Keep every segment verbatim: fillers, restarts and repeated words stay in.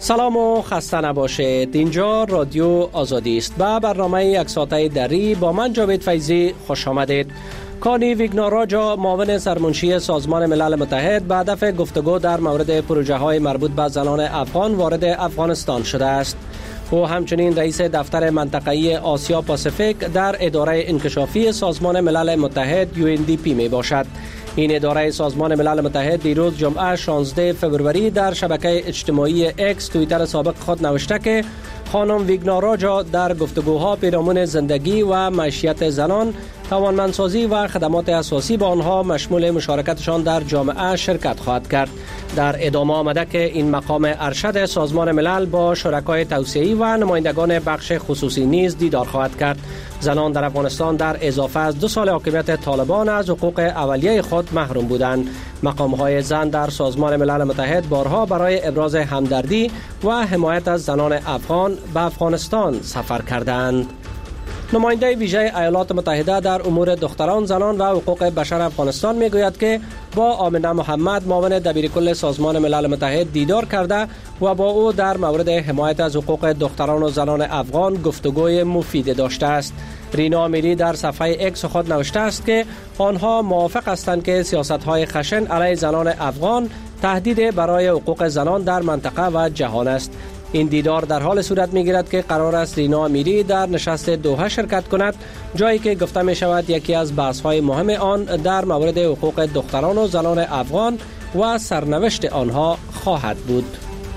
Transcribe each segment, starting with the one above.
سلام و خسته نباشید. اینجا رادیو آزادی است. با برنامه یک ساعته دری با من جاوید فیضی خوش آمدید. کانی ویگناراجا معاون سرمنشی سازمان ملل متحد به هدف گفتگو در مورد پروژه های مربوط به زنان افغان وارد افغانستان شده است. او همچنین رئیس دفتر منطقه‌ای آسیا پاسیفیک در اداره انکشافی سازمان ملل متحد یو ان دی پی می باشد. این اداره سازمان ملل متحد دیروز جمعه شانزده فوریه در شبکه اجتماعی اکس توییتر سابق خود نوشته که خانم ویگناراجا در گفتگوها پیرامون زندگی و معیشت زنان، توانمندسازی و خدمات اساسی با آنها مشمول مشارکتشان در جامعه شرکت خواهد کرد. در ادامه آمده که این مقام ارشد سازمان ملل با شرکای توسعه‌ای و نمایندگان بخش خصوصی نیز دیدار خواهد کرد. زنان در افغانستان در اضافه از دو سال حاکمیت طالبان از حقوق اولیه خود محروم بودند. مقام‌های زن در سازمان ملل متحد بارها برای ابراز همدردی و حمایت از زنان افغان به افغانستان سفر کردند. نماینده ویژه ایالات متحده در امور دختران، زنان و حقوق بشر افغانستان میگوید که با آمنه محمد معاون دبیرکل سازمان ملل متحد دیدار کرده و با او در مورد حمایت از حقوق دختران و زنان افغان گفتگوی مفید داشته است. رینا امیری در صفحه اکس خود نوشته است که آنها موافق هستند که سیاست‌های خشن علیه زنان افغان تهدید برای حقوق زنان در منطقه و جهان است. این دیدار در حال صورت می‌گیرد که قرار است رینا امیری در نشست دوحه شرکت کند، جایی که گفته می شود یکی از بحث‌های مهم آن در مورد حقوق دختران و زنان افغان و سرنوشت آنها خواهد بود.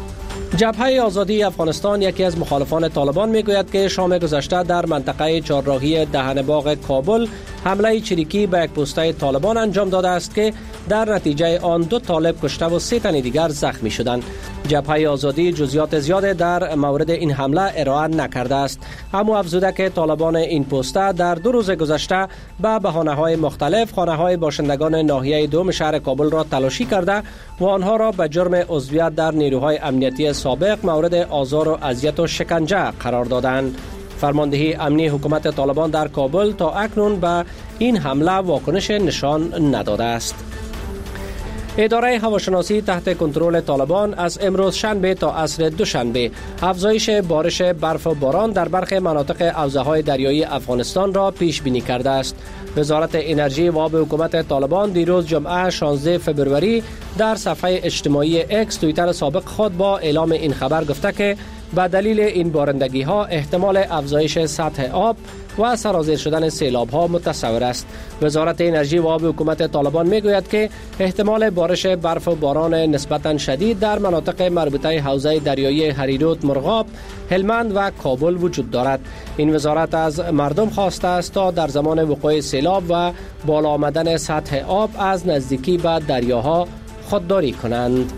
جبهه آزادی افغانستان، یکی از مخالفان طالبان، میگوید که شام گذشته در منطقه چهارراهی دهن باغ کابل حمله چریکی به یک پوسته طالبان انجام داده است که در نتیجه آن دو طالب کشته و سه تن دیگر زخمی شدند. جبهه آزادی جزئیات زیاد در مورد این حمله ارائه نکرده است، اما افزوده که طالبان این پوسته در دو روز گذشته به بهانه‌های مختلف خانه‌های باشندگان ناحیه دوم شهر کابل را تلاشی کرده و آنها را به جرم عضویت در نیروهای امنیتی سابق مورد آزار و اذیت و شکنجه قرار دادند. فرماندهی امنی حکومت طالبان در کابل تا اکنون به این حمله واکنش نشان نداده است. اداره هواشناسی تحت کنترل طالبان از امروز شنبه تا عصر دوشنبه افزایش بارش برف و باران در برخی مناطق حوزه‌های دریایی افغانستان را پیش بینی کرده است. وزارت انرژی و آب حکومت طالبان دیروز جمعه شانزده فوریه در صفحه اجتماعی اکس توییتر سابق خود با اعلام این خبر گفته که به دلیل این بارندگی ها احتمال افزایش سطح آب و سرازیر شدن سیلاب ها متصور است. وزارت انرژی و آب حکومت طالبان میگوید که احتمال بارش برف و باران نسبتا شدید در مناطق مربوطه حوزه دریایی هریرود، مرغاب، هلمند و کابل وجود دارد. این وزارت از مردم خواسته است تا در زمان وقوع سیلاب و بالا آمدن سطح آب از نزدیکی به دریاها خودداری کنند.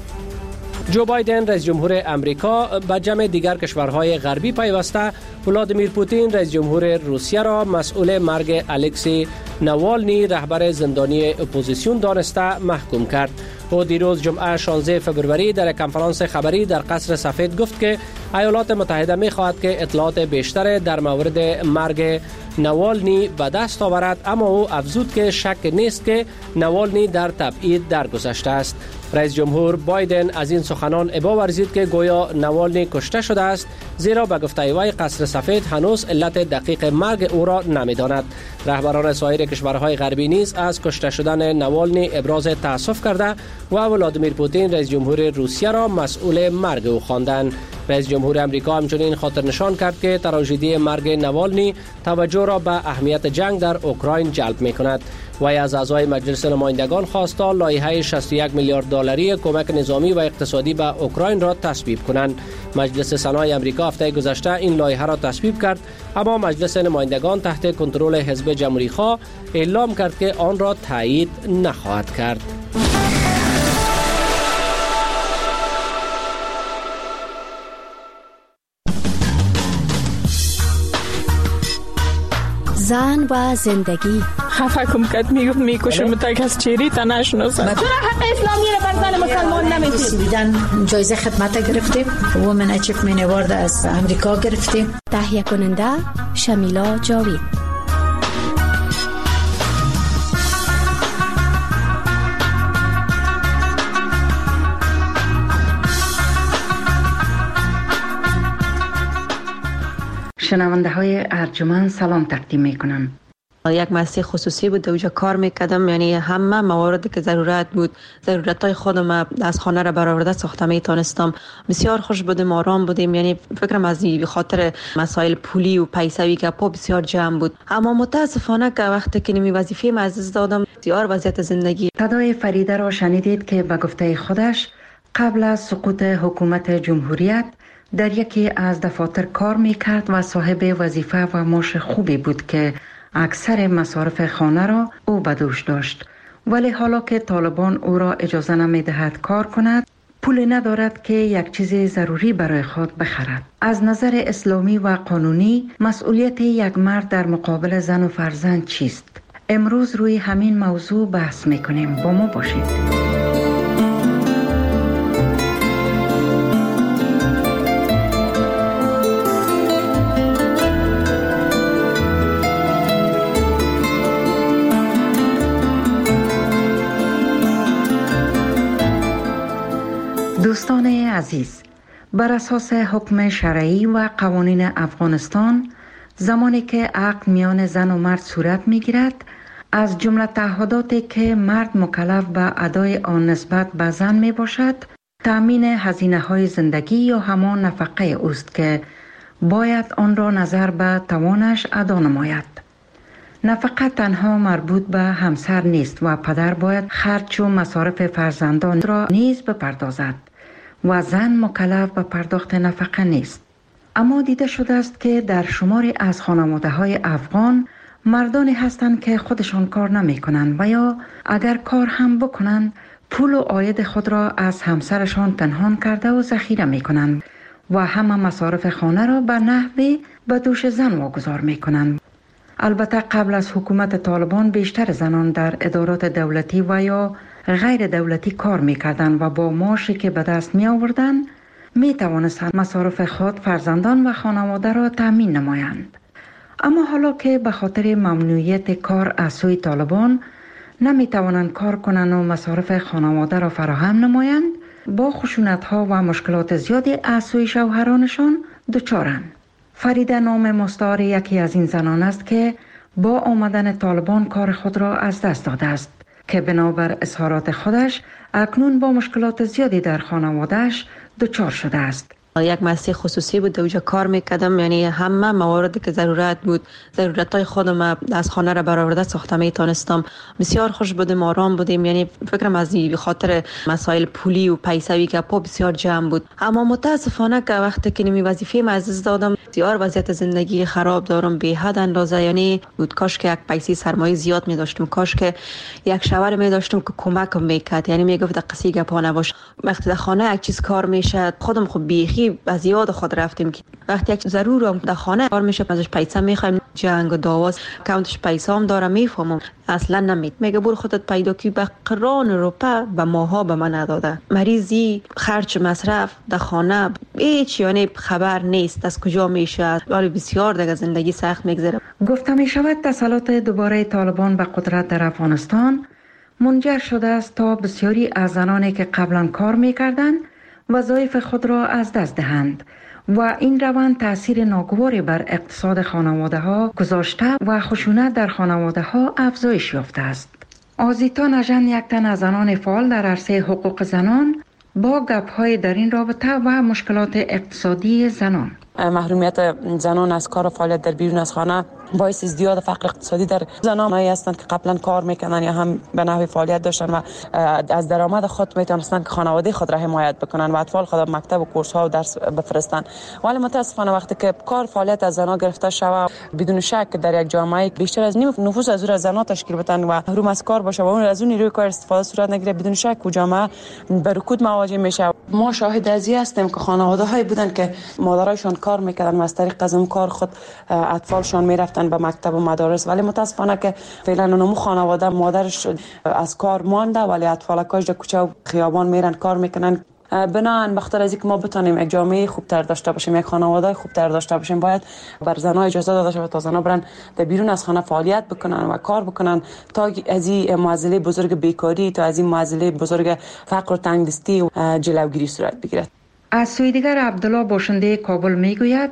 جو بایدن رئیس جمهور امریکا به جمع دیگر کشورهای غربی پیوسته ولادیمیر پوتین رئیس جمهور روسیه را مسئول مرگ الکسی نوالنی رهبر زندانی اپوزیسیون دانسته محکوم کرد. او دیروز جمعه شانزده فوریه در کنفرانس خبری در قصر سفید گفت که ایالات متحده می خواهد که اطلاعات بیشتر در مورد مرگ نوالنی به دست آورد، اما او افزود که شک نیست که نوالنی در تبعید درگذشته است. رئیس جمهور بایدن از این سخنان ابا ورزید که گویا نوالنی کشته شده است، زیرا به گفته وی قصر سفید هنوز علت دقیق مرگ او را نمی‌داند. رهبران سایر کشورهای غربی نیز از کشته شدن نوالنی ابراز تأسف کرده و ولادیمیر پوتین رئیس جمهور روسیه را مسئول مرگ او خواندند. رئیس جمهور امریکا همچنین خاطر نشان کرد که تراژدی مرگ نوالنی توجه را به اهمیت جنگ در اوکراین جلب می‌کند. وی از اعضای مجلس نمایندگان خواست تا لایحه شصت و یک میلیارد دلاری کمک نظامی و اقتصادی به اوکراین را تصویب کنند. مجلس سنای امریکا هفته گذشته این لایحه را تصویب کرد، اما مجلس نمایندگان تحت کنترل حزب جمهوری‌خواه اعلام کرد که آن را تایید نخواهد کرد. زن و زندگی خفه کم کت میگفت میکشم تا کس چیری تا نشناسم. چرا حق اسلامی را بر زن مسلمان نمیدید؟ دیدن جایزه خدمت گرفتیم، وومن اچیومنت اوارد از امریکا گرفتیم. تهیه کننده شمیلا جاوید. شنونده های ارجمند سلام تقدیم میکنم. یک مؤسسه خصوصی بود، اونجا کار میکردم، یعنی همه مواردی که ضرورت بود، ضرورت های خودم از خانه را برآورده ساخته میتونستم. بسیار خوش بودیم، آرام بودیم، یعنی فکرم از این خاطر مسائل پولی و پیسوی که پا بسیار جمع بود. اما متاسفانه که وقتی که نمی وظیفه ما از دست دادم، بسیار وضعیت زندگی. صدای فریده را شنیدید که به گفته خودش قبل از سقوط حکومت جمهوریت در یکی از دفاتر کار میکرد و صاحب وظیفه و معاش خوبی بود که اکثر مصارف خانه را او به دوش داشت. ولی حالا که طالبان او را اجازه نمیدهد کار کند، پول ندارد که یک چیز ضروری برای خود بخرد. از نظر اسلامی و قانونی مسئولیت یک مرد در مقابل زن و فرزند چیست؟ امروز روی همین موضوع بحث میکنیم. با ما باشید. دوستان عزیز، بر اساس حکم شرعی و قوانین افغانستان، زمانی که عقد میان زن و مرد صورت میگیرد، از جمله تعهداتی که مرد مکلف به ادای آن نسبت به زن می باشد، تأمین هزینه های زندگی یا همان نفقه اوست که باید آن را نظر به توانش ادا نماید. نفقه تنها مربوط به همسر نیست و پدر باید خرج و مصارف فرزندان را نیز بپردازد و زن مکلف به پرداخت نفقه نیست. اما دیده شده است که در شماری از خانواده‌های افغان مردانی هستند که خودشان کار نمی کنند و یا اگر کار هم بکنند پول و عاید خود را از همسرشان پنهان کرده و ذخیره می کنند و همه مصارف خانه را به نحوی به دوش زن واگذار می کنند. البته قبل از حکومت طالبان بیشتر زنان در ادارات دولتی و یا غیر دولتی کار می کردند و با معاشی که به دست می آوردند می توانستند مصارف خود، فرزندان و خانواده را تامین نمایند. اما حالا که به خاطر ممنوعیت کار از سوی طالبان نمی توانند کار کنند و مصارف خانواده را فراهم نمایند، با خشونت ها و مشکلات زیادی از سوی شوهرانشان دچارند. فریده نام مستعار یکی از این زنان است که با آمدن طالبان کار خود را از دست داده است که بنابر اظهارات خودش اکنون با مشکلات زیادی در خانواده‌اش دچار شده است. یک مؤسسه خصوصی بود، اونجا کار میکردم، یعنی همه مواردی که ضرورت بود، ضرورت های خودم از خانه را برآورده ساخته میتونستم. بسیار خوش بودیم، آرام بودیم، یعنی فکرم از این خاطر مسائل پولی و پیسوی که پا بسیار جمع بود. اما متاسفانه که وقتی که نمی وظیفه ما از دست دادم، بسیار وضعیت زندگی خراب دارم به حد اندازه، یعنی بود کاش که یک پیسه سرمایه زیاد می داشتم، کاش که یک شوهر می داشتم که کمکم میکرد، یعنی میگفت قصی گپا نباش. وقتی در خانه یک چیز کار میشه، خودم خب بیخی از یاد خود رفتیم که وقتی یک ضرورم در خانه کار میشه ازش پیسه میخوایم، جنگ و دعواست، کانتش پیسه هم داره، میفهمم اصلا نمید، میگه برو خودت پیدا کی. به قران روپا به ماها به من نداده، مریضی، خرج، مصرف در خانه هیچ، یعنی خبر نیست از کجا میشه، ولی بسیار دیگه زندگی سخت میگذره. گفته میشود تسلط دوباره طالبان به قدرت در افغانستان منجر شده است تا بسیاری از زنانی که قبلا کار میکردند وظایف خود را از دست دهند و این روند تأثیر ناگواری بر اقتصاد خانواده ها گذاشته و خشونت در خانواده ها افزایش یافته است. آزیتا نژن، یک تن از زنان فعال در عرصه حقوق زنان، با گپ‌های در این رابطه و مشکلات اقتصادی زنان. محرومیت زنان از کار و فعالیت در بیرون از خانه باعث ازدیاد فقر اقتصادی در زنانی هستند که قبلا کار میکنن یا هم به نحوی فعالیت داشتن و از درآمد خود میتونستند که خانواده خود را حمایت بکنن و اطفال خود را مکتب و کورس ها و درس بفرستن. ولی متاسفانه وقتی که کار فعالیت از زنان گرفته شود، بدون شک در یک جامعه بیشتر از نیم نفوس از اون زنان تشکیل بدن و محروم از کار باشه و اون از اون نیروی کار استفاده صورت نگیره، بدون شک و جامعه به رکود مواجه میشه. ما شاهد از این هستیم که خانواده هایی بودن که مادرایشان کار میکردن و از طریق از اون کار خود اطفالشان میرفتن به مکتب و مدارس، ولی متاسفانه که فعلا اونمو خانواده مادرش از کار مانده ولی اطفالکاش در کوچه و خیابان میرن کار میکنن. بناهن بخاطر از اینکه ما بتونیم یک جامعه خوبتر داشته باشیم، یک خانواده خوبتر داشته باشیم، باید بر زنها اجازه داده شود تا زنها برن در بیرون از خانه فعالیت بکنن و کار بکنن تا از این معضله بزرگ بیکاری، تا از این معضله بزرگ فقر و تنگدستی جلوگیری صورت بگیرد. از سوی دیگر عبدالله باشنده کابل میگوید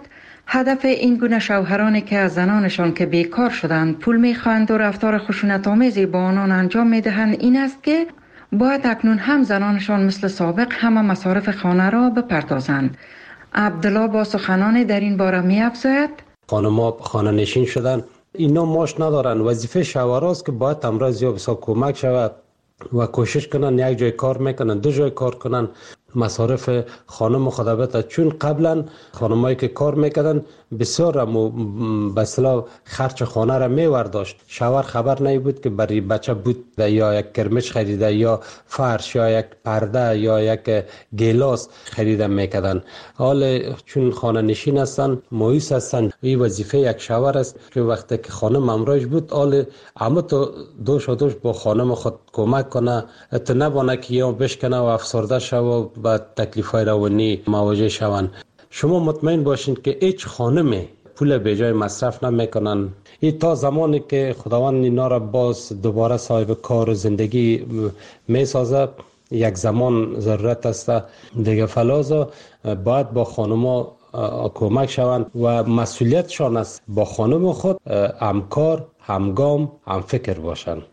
هدف این گونه شوهرانی که از زنانشان که بیکار شدند پول میخواهند و رفتار خشونت‌آمیزی با آنان انجام میدهند این است که باید اکنون هم زنانشان مثل سابق همه مصارف خانه را بپردازند. عبدالله با سخنان در این باره می افزاید: خانم‌ها خانه نشین شدن، اینا ماش ندارن. وظیفه شوهراست که باید امروز یا بسا کمک شود و کوشش کنن یک جای کار میکنن، دو جای کار کنن، مصارف خانم خدابت. چون قبلا خانمایی که کار میکردن بسیار به اصطلاح خرچ خانه را میورداشت. شوهر خبر نمی بود که برای بچه بود یا یک کرمچ خریده یا فرش یا یک پرده یا یک گیلاس خریده میکردن. حال چون خانه نشین هستن، مایوس هستن، این وظیفه یک شوهر است که وقتی که خانم امراج بود حال همه تو دوش و دوش با خانم خود کمک کنه، تا نبانه که یا بشکنه و افسرده شو و تکلیف‌های روانی مواجه شوند. شما مطمئن باشین که هیچ خانمی پول به جای مصرف نمیکنن. این تا زمانی که خداوند اینا را باز دوباره صاحب کار و زندگی میسازه، یک زمان ضرورت است دیگه. فلازا باید با خانما کمک شوند و مسئولیتشان است با خانم خود همکار، همگام، همفکر باشند.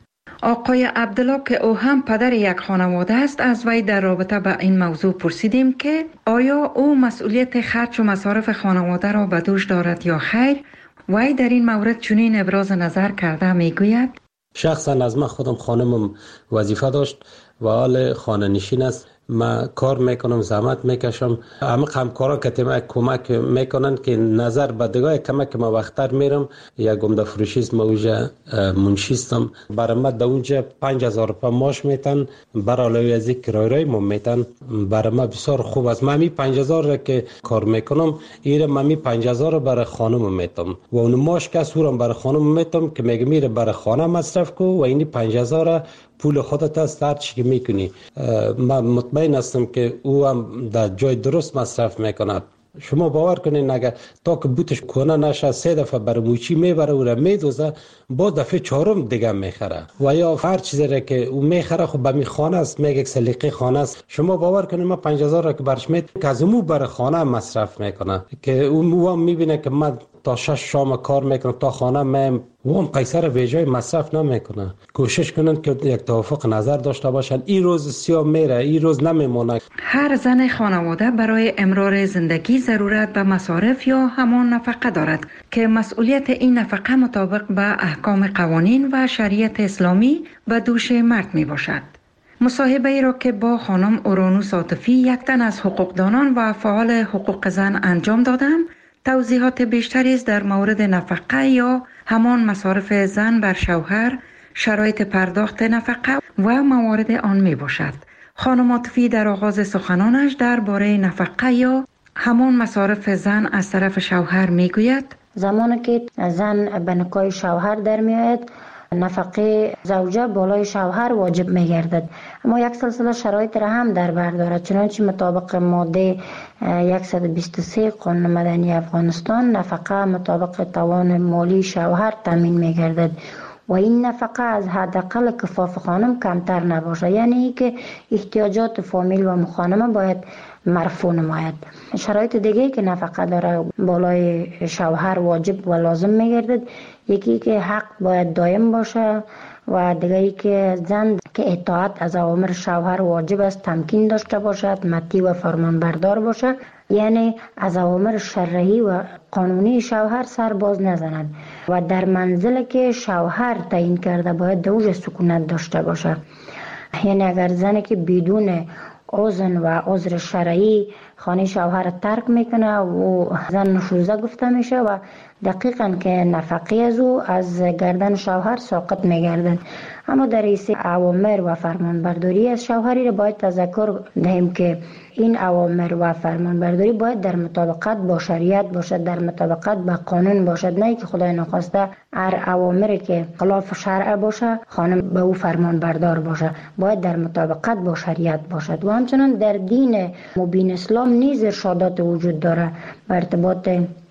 آقای عبدالله که او هم پدر یک خانواده است، از وی در رابطه با این موضوع پرسیدیم که آیا او مسئولیت خرج و مصارف خانواده را به دوش دارد یا خیر. وی در این مورد چنین ابراز نظر کرده میگوید: شخصا از من خودم خانمم وظیفه داشت و حال خانه نشین است. من کار میکنم، زحمت میکشم. همه همکارا که ما کمک میکنن که نظر به دگاه کمک ما وقتر میرم. یک عمده فروشیست ما اونجا منشیستم، برای ما در اونجا پنج هزار روپیه ماش میتن، برای علاوه از این کرایه ما میتن. برای ما بسیار خوب است. من می پنج هزار را که کار میکنم ایره من می پنج هزار برای خانم میتم و اون ماش که سورم برای خانم میتم که میگه میره برای خانه مصرف کو و این پنج هزار پول خودت است، هر چی که میکنی. من مطمئن هستم که او هم در جای درست مصرف میکند. شما باور کنین اگر تا که بوتش کنه نشه سه دفعه برای موچی میبره و را میدوزه، با دفعه چهارم دیگه میخره و یا هر چیزی را که او میخره خب به می خانه است، میگه یک سلیقه خانه است. شما باور کنین ما پنج هزار را که برش میت که از مو برای خانه مصرف میکنه که او هم میبینه که من تا شش شام کار میکنم تا خانه میم و هم پیسه را به جای مصرف نمیکنه. کوشش کنن که یک توافق نظر داشته باشن. این روز سیاه میره، این روز نمیمونه. هر زن خانواده برای امرار زندگی ضرورت به مصارف یا همان نفقه دارد که مسئولیت این نفقه مطابق به احکام قوانین و شریعت اسلامی به دوش مرد می باشد. مصاحبه ای را که با خانم اورانوس عاطفی، یک تن از حقوقدانان و فعال حقوق زن انجام دادم، توضیحات بیشتری است در مورد نفقه یا همان مصارف زن بر شوهر، شرایط پرداخت نفقه و موارد آن می باشد. خانم عاطفی در آغاز سخنانش درباره نفقه یا همان مصارف زن از طرف شوهر می گوید: زمانی که زن به نکاح شوهر در می آید، نفقه زوجه بالای شوهر واجب می گردد، اما یک سلسله شرایط را هم در بر دارد. چنانچه مطابق ماده صد و بیست و سه قانون مدنی افغانستان، نفقه مطابق توان مالی شوهر تامین می گردد و این نفقه از حداقل کفاف خانم کمتر نباشه، یعنی که احتیاجات فامیل و خانم باید مرفوع نماید. شرایط دیگه که نفقه داره بالای شوهر واجب و لازم میگردد، یکی که حق باید دائم باشه و دیگه که زن که اطاعت از اوامر شوهر واجب است تمکین داشته باشد، مطیع و فرمانبردار باشه، یعنی از اوامر شرعی و قانونی شوهر سر باز نزند و در منزل که شوهر تعیین کرده باید دوج سکونت داشته باشه. یعنی اگر زنی که بدون اذن و عذر شرعی خانه شوهر ترک میکنه و زن نشوزه گفته میشه و دقیقاً که نفقه از او از گردن شوهر ساقط میگردد. اما در ایسه اوامر و فرمانبرداری از شوهری را باید تذکر دهیم که این اوامر و فرمانبرداری باید در مطابقت با شریعت باشد، در مطابقت با قانون باشد، نه که خدای نخواسته هر اوامری که خلاف شرع باشه خانم به او فرمانبردار باشه. باید در مطابقت با شریعت باشد. و همچنان در دین مبین اسلام نیز ارشادات وجود داره به ارتباط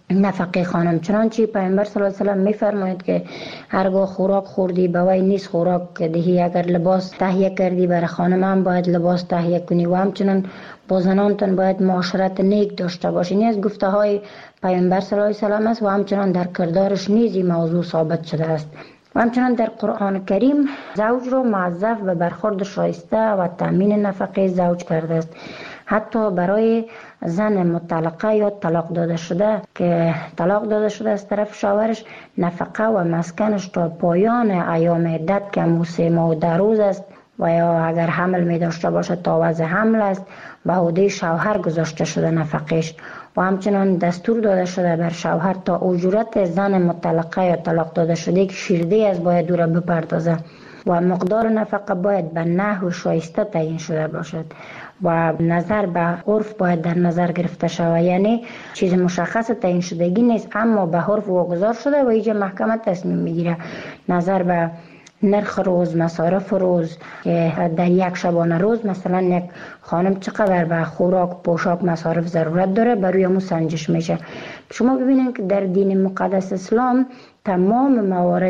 نفقه خانم. چنانچه پیامبر صلی الله علیه و سلم میفرماید که هرگاه خوراک خوردی به وی نیست خوراک دهی، اگر لباس تهیه کردی برای خانم هم باید لباس تهیه کنی و همچنان با زنانتان باید معاشرت نیک داشته باشین. این از گفته های پیامبر صلی الله علیه و سلم است و همچنان در کردارش نیز این موضوع ثابت شده است. و همچنان در قرآن کریم زوج را موظف به برخورد شایسته و تامین نفقه زوج کرده است. حتی برای زن مطلقه یا طلاق داده شده که طلاق داده شده از طرف شوهرش، نفقه و مسکنش تا پایان ایام عدت که همون سه ماه و ده روز است و یا اگر حمل می داشته باشه تا وضع حمل است به عهده شوهر گذاشته شده نفقش. و همچنان دستور داده شده بر شوهر تا اجرت زن مطلقه یا طلاق داده شده که شیرده از باید او را بپردازه و مقدار نفقه باید به نحو شایسته تعیین شده باشد و نظر به عرف باید در نظر گرفته شود. یعنی چیز مشخص تعیین شدگی نیست اما به عرف واگذار شده و اینجا محکمه تصمیم میگیره نظر به نرخ روز، مصارف روز که در یک شبانه روز مثلا یک خانم چقدر به خوراک، پوشاک، مصارف ضرورت داره بروی همون سنجش میشه. شما ببینید که در دین مقدس اسلام تمام موارد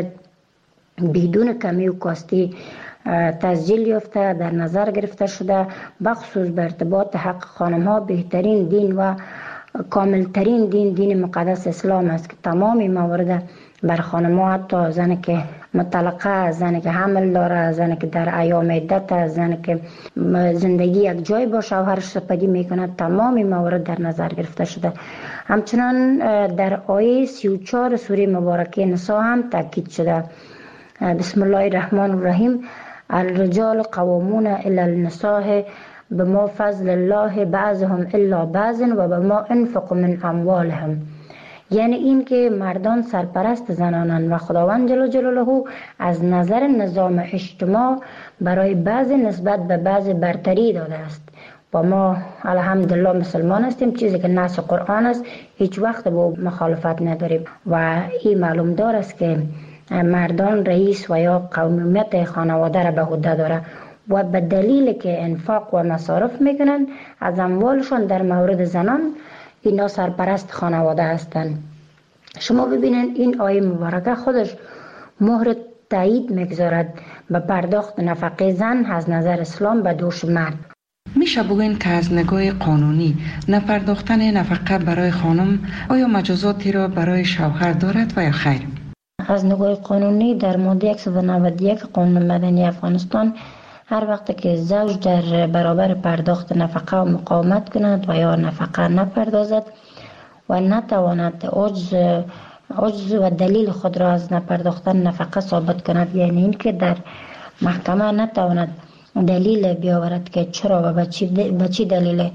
بدون کمی و کاستی تسجیل یافته در نظر گرفته شده، بخصوص به ارتباط حق خانم ها بهترین دین و کاملترین دین دین مقدس اسلام است که تمام موارد بر خانم ها، حتی زن که مطلقه، زن که حمل داره، زن که در ایام عدت، زن که زندگی یک جای با شوهرش سپری میکنه، تمام موارد در نظر گرفته شده. همچنان در آیه سی و چهار سوره مبارکه نساء هم تاکید شده. بسم الله الرحمن الرحیم: الرجال قوامون الی النساء بما فضل الله بعضهم الا بعض و بما انفقوا من اموالهم. یعنی این که مردان سرپرست زنانند و خداوند جل جلاله از نظر نظام اجتماع برای بعض نسبت به بعض برتری داده است و ما الحمدلله مسلمان هستیم، چیزی که نص قرآن است هیچ وقت با مخالفت نداریم و این معلوم دار است که مردان رئیس و یا قومیت خانواده را به عهده داره و به دلیل که انفاق و مصارف میکنن از اموالشون در مورد زنان اینا سرپرست خانواده هستند. شما ببینید این آیه مبارکه خودش مهر تایید میگذارد به پرداخت نفقه زن از نظر اسلام به دوش مرد. میشه بگوین که از نگاه قانونی نپرداختن نفقه برای خانم آیا مجازاتی را برای شوهر دارد و یا خیر؟ از نگاه قانونی در ماده صد و نود و یک قانون مدنی افغانستان هر وقت که زوج در برابر پرداخت نفقه و مقاومت کند و یا نفقه نپردازد و نتواند عجز عجز و دلیل خود را از نپرداختن نفقه ثابت کند، یعنی این که در محکمه نتواند دلیل بیاورد که چرا و به چی دلیل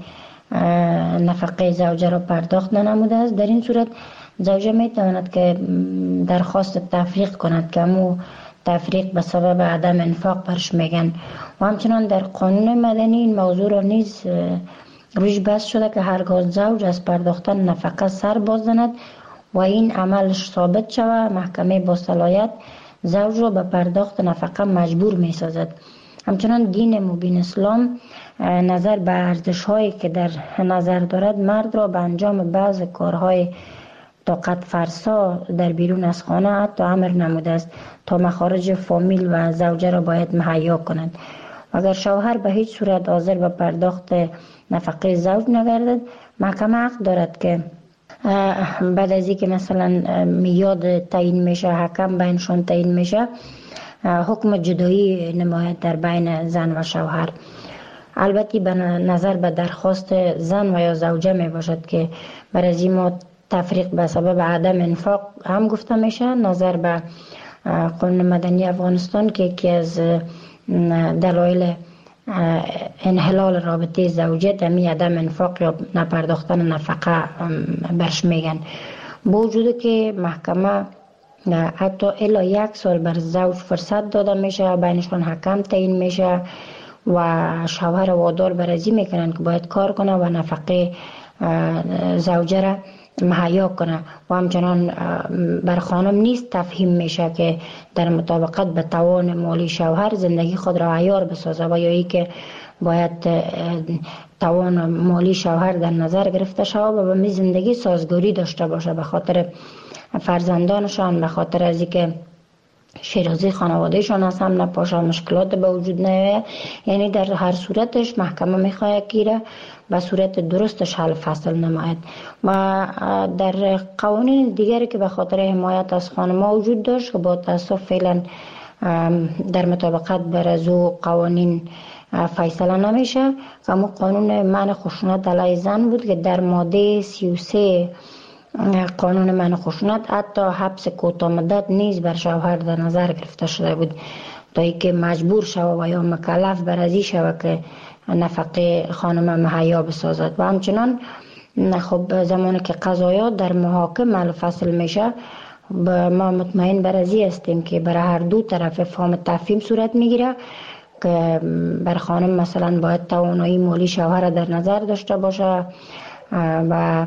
نفقه زوجه را پرداخت ننموده است، در این صورت زوجه می تواند که درخواست تفریق کند که امو تفریق به سبب عدم انفاق برش میگن. و همچنان در قانون مدنی این موضوع را نیز روش بحث شده که هرگاه زوج از پرداختن نفقه سر باز زند و این عملش ثابت شود، محکمه با صلاحیت زوج را به پرداخت نفقه مجبور می سازد. همچنان دین مبین اسلام نظر به ارزش هایی که در نظر دارد مرد را به انجام بعض کارهای طاقت فرسا در بیرون از خانه حتی امر نموده است تا مخارج فامیل و زوجه را باید مهیا کنند. اگر شوهر به هیچ صورت حاضر به پرداخت نفقه زوج نگردد، محکمه حق دارد که بعد از اینکه مثلا میاد تعیین میشه، حکم بینشون تعیین میشه، حکم جدایی نماید در بین زن و شوهر. البته به نظر به درخواست زن و یا زوجه می باشد که برای از این تفریق به سبب عدم انفاق هم گفته میشه. نظر به قانون مدنی افغانستان که یکی از دلایل انحلال رابطه زوجیت همی عدم انفاق یا نپرداختن نفقه برش میگن. با وجود که محکمه حتی الی یک سال بر زوج فرصت داده میشه، بینشون حکم تعیین میشه و شوهر وادار برازی میکنن که باید کار کنه و نفقه زوجه را مهیا کنه و همچنان بر خانم نیست تفهیم میشه که در مطابقت به توان مالی شوهر زندگی خود را عیار بسازه و یا ای که باید توان مالی شوهر در نظر گرفته شود و به می زندگی سازگاری داشته باشه به خاطر فرزندانشان، به خاطر از اینکه شیرازی خانوادهشان از هم نپاشه، مشکلات به وجود نیاید. یعنی در هر صورتش محکمه میخواهد که به صورت درستش حل فصل نماید. و در قوانین دیگری که به خاطر حمایت از خانم‌ها وجود داشت که با تاسف فعلا در مطابقت بر از او قوانین فیصله نمیشه، اما قانون منع خشونت علیه زن بود که در ماده سی و سه قانون منع خشونت حتی حبس کوتاه مدت نیز بر شوهر در نظر گرفته شده بود تا اینکه مجبور شود و یا مکلف بر ازی شود که نفقه خانم مهیا بسازد. و همچنان خب زمانی که قضایات در محاکم حل فصل میشه، ما مطمئن بر ازی هستیم که برای هر دو طرف فهم تفهیم صورت میگیره که بر خانم مثلا باید توانایی مالی شوهر در نظر داشته باشه و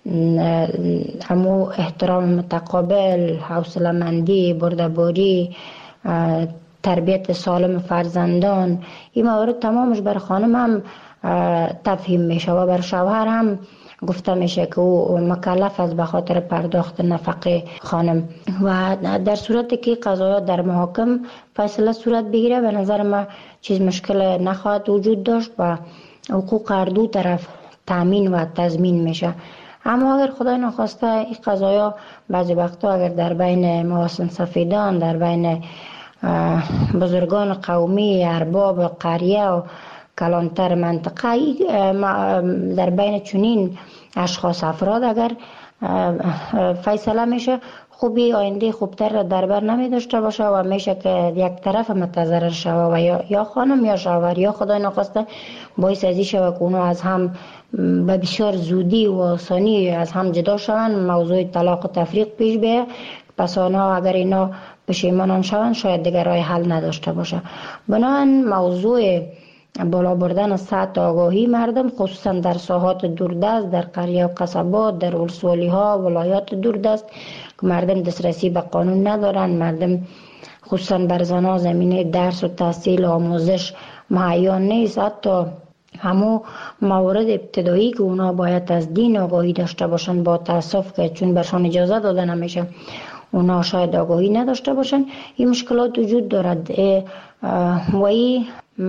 همو احترام متقابل، حوصله مندی، بردباری، تربیت سالم فرزندان، این موارد تمامش بر خانم هم تفهیم میشه و بر شوهر هم گفته میشه که او مکلف است به خاطر پرداخت نفقه خانم. و در صورتی که قضایا در محاکم فیصله صورت بگیره به نظر ما چیز مشکل نخواهد وجود داشت و حقوق هر دو طرف تامین و تضمین میشه. اما اگر خدای نخواسته این قضایا بعضی وقتا اگر در بین محاسن سفیدان، در بین بزرگان قومی، ارباب قریه و کلانتر منطقه، در بین چنین اشخاص افراد اگر فیصله میشه، خوبی آینده خوبتر را در بر نمی داشته باشه و میشه که یک طرف متضرر شوه و یا, یا خانم یا شوهر یا خدای نخواسته باعث ازی شوه که اونو از هم به بسیار زودی و آسانی از هم جدا شوند، موضوع طلاق و تفریق پیش بیه. پس آنها اگر اینا پشیمانان شوند شاید دیگر راه حل نداشته باشه. بنابراین موضوع بالا بردن سطح آگاهی مردم خصوصا در ساحات دوردست، در قریه و قصبات، در ولسوالی ها، ولایات دوردست که مردم دسترسی به قانون ندارن، مردم خصوصا بر زنها زمینه درس و تحصیل و آموزش مهیا نیست. حتی همو موارد ابتدایی که اونا باید از دین آگاهی داشته باشن با تاسف که چون برشان اجازه داده نمیشه اونا شاید آگاهی نداشته باشن. این مشکلات وجود دارد و این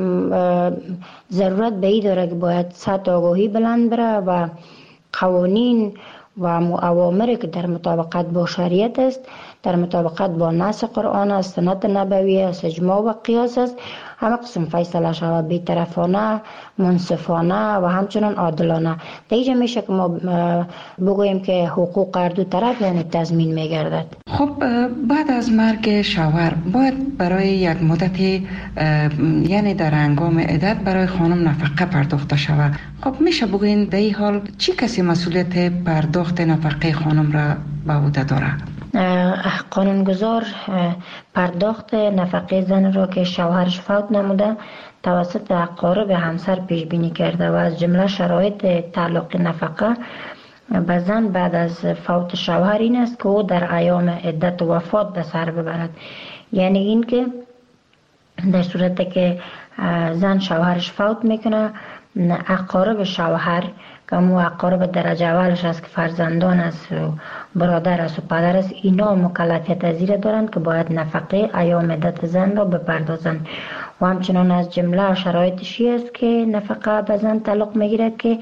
ضرورت به این داره که باید سطح آگاهی بلند بره و قوانین و اوامری که در مطابقت با شریعت است، در مطابقت با نص قرآن است، سنت نبوی است، اجماع و قیاس است، همه قسم فیصله شود بی‌طرفانه، منصفانه و همچنان عادلانه. دیگه میشه که ما بگوییم که حقوق هر دو طرف یعنی تضمین میگردد. خب بعد از مرگ شوهر باید برای یک مدت یعنی در هنگام عدت برای خانم نفقه پرداخته شود. خب میشه بگوین در این حال چی کسی مسئولیت پرداخت نفقه خانم را به عهده داره؟ قانونگذار پرداخت نفقه زن را که شوهرش فوت نموده توسط اقارب همسر پیش بینی کرده و از جمله شرایط تعلق نفقه به زن بعد از فوت شوهر این است که او در ایام عدت و وفات به سر ببرد. یعنی این که در صورتی که زن شوهرش فوت میکنه، اقارب شوهر که مو اقارب درجه اولش است که فرزندان است و برادر است و پدر است، اینا مکلفیت از زیر دارند که باید نفقه ایام عدت زن را بپردازند. و همچنان از جمله شرایطشی است که نفقه به زن تعلق میگیرد که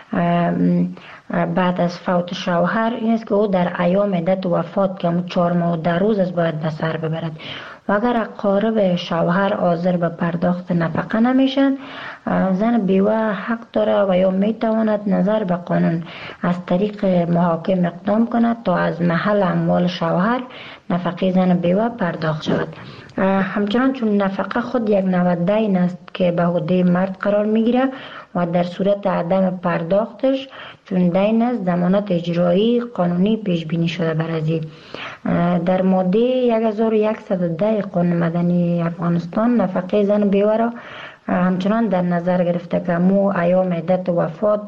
بعد از فوت شوهر این است که او در ایام عدت و وفات که همون چهار ماه و ده روز است باید به سر ببرد. و اگر اقارب شوهر حاضر به پرداخت نفقه نمیشن، زن بیوه حق داره و یا میتواند نظر به قانون از طریق محاکم اقدام کند تا از محل اموال شوهر نفقه زن بیوه پرداخت شود. همچنان چون نفقه خود یک نوع دین است که به عهده مرد قرار میگیره و در صورت عدم پرداختش چون دین است ضمانت اجرایی قانونی پیش بینی شده بر ازی. در ماده هزار و صد و ده قانون مدنی افغانستان نفقه زن بیوه را همچنان در نظر گرفته که مو ایام عدت و وفات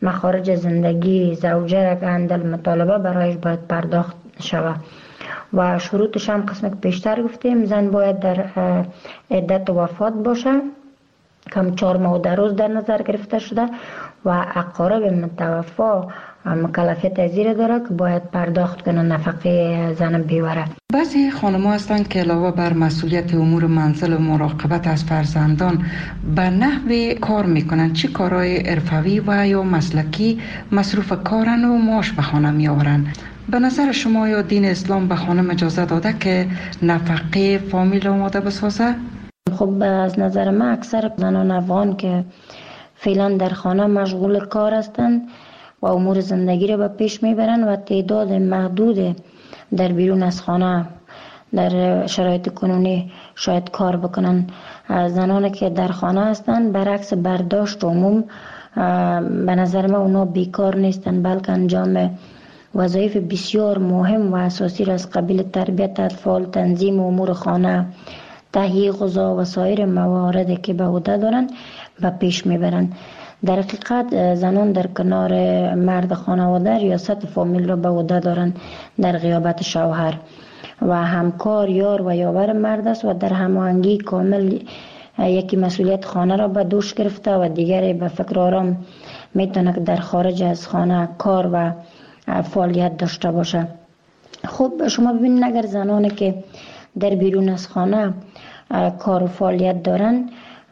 مخارج زندگی زوجه را که اندل مطالبه برایش باید پرداخت شود و شروطش هم قسم که پیشتر گفتیم زن باید در عدت وفات باشه کم چهار ماه و ده روز در نظر گرفته شده و اقارب متوفا مکلفیت ازیر داره که باید پرداخت کنه نفقه زن بیوره. بعضی خانم‌ها هستند که علاوه بر مسئولیت امور منزل و مراقبت از فرزندان به نحوی کار میکنن، چه کارهای حرفوی و یا مسلکی مصروف کارن و معاش به خانه میآورن. به نظر شما یا دین اسلام به خانم اجازه داده که نفقه فامیل آماده بسازه؟ خب از نظر من اکثر زنان افغان که فعلا در خانه مشغول کار هستند و امور زندگی رو به پیش میبرن و تعداد محدود در بیرون از خانه در شرایط کنونی شاید کار بکنن. زنانی که در خانه هستند برعکس برداشت عموم به نظر من اونا بیکار نیستن، بلکه انجام وظایف بسیار مهم و اساسی را از قبیل تربیت اطفال، تنظیم امور خانه، تهیه غذا و سایر مواردی که به عهده دارند به پیش میبرند. در حقیقت زنان در کنار مرد خانواده ریاست فامیل را به عهده دارند در غیابت شوهر و همکار یار و یاور مرد است و در هماهنگی کامل یکی مسئولیت خانه را به دوش گرفته و دیگری به فکر آرام میتونه که در خارج از خانه کار و فعالیت داشته باشه. خب شما ببینید اگر زنانی که در بیرون از خانه کار و فعالیت دارن،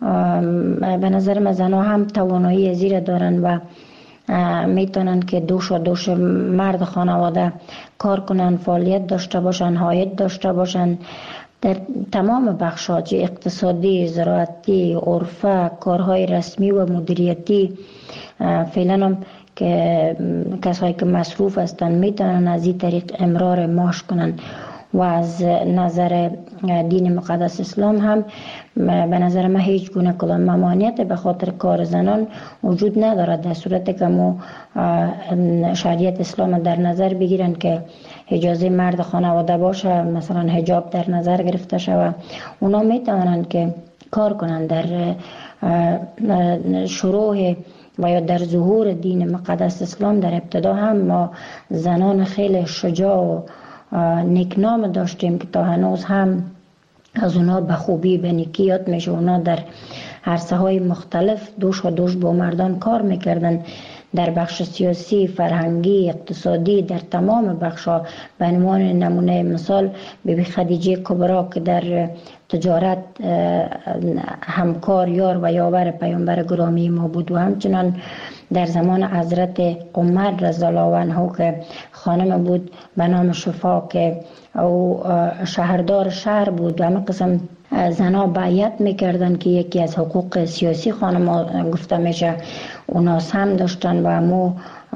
به نظر من زنها هم توانایی زیر دارن و میتونن که دوش و دوش مرد خانواده کار کنن، فعالیت داشته باشن، عاید داشته باشن در تمام بخش‌ها، چه اقتصادی، زراعتی، عرفه، کارهای رسمی و مدیریتی. فعلا هم که کسایی که مصروف هستن میتونن از این طریق امرار معاش کنن و از نظر دین مقدس اسلام هم به نظر من هیچ گونه کدام ممانعت به خاطر کار زنان وجود ندارد، در صورتی که ما شریعت اسلام در نظر بگیرن که اجازه مرد خانواده باشه، مثلا حجاب در نظر گرفته شود، اونا میتونن که کار کنن در شروع و یا در ظهور دین مقدس اسلام. در ابتدا هم ما زنان خیلی شجاع و نیکنام داشتیم که تا هنوز هم از اونا به خوبی به نیکی یاد میشه. اونا در عرصه های مختلف دوش و دوش با مردان کار میکردن، در بخش سیاسی، فرهنگی، اقتصادی، در تمام بخش‌ها. به عنوان نمونه مثال بیبی خدیجه کبرا که در تجارت همکار یار و یاور پیامبر گرامی ما بود و همچنان در زمان حضرت عمر رضی الله عنه که خانم بود به نام شفا که او شهردار شهر بود و همه قسم زنها بیعت میکردن که یکی از حقوق سیاسی خانم گفته میشه اوناس هم داشتن و مو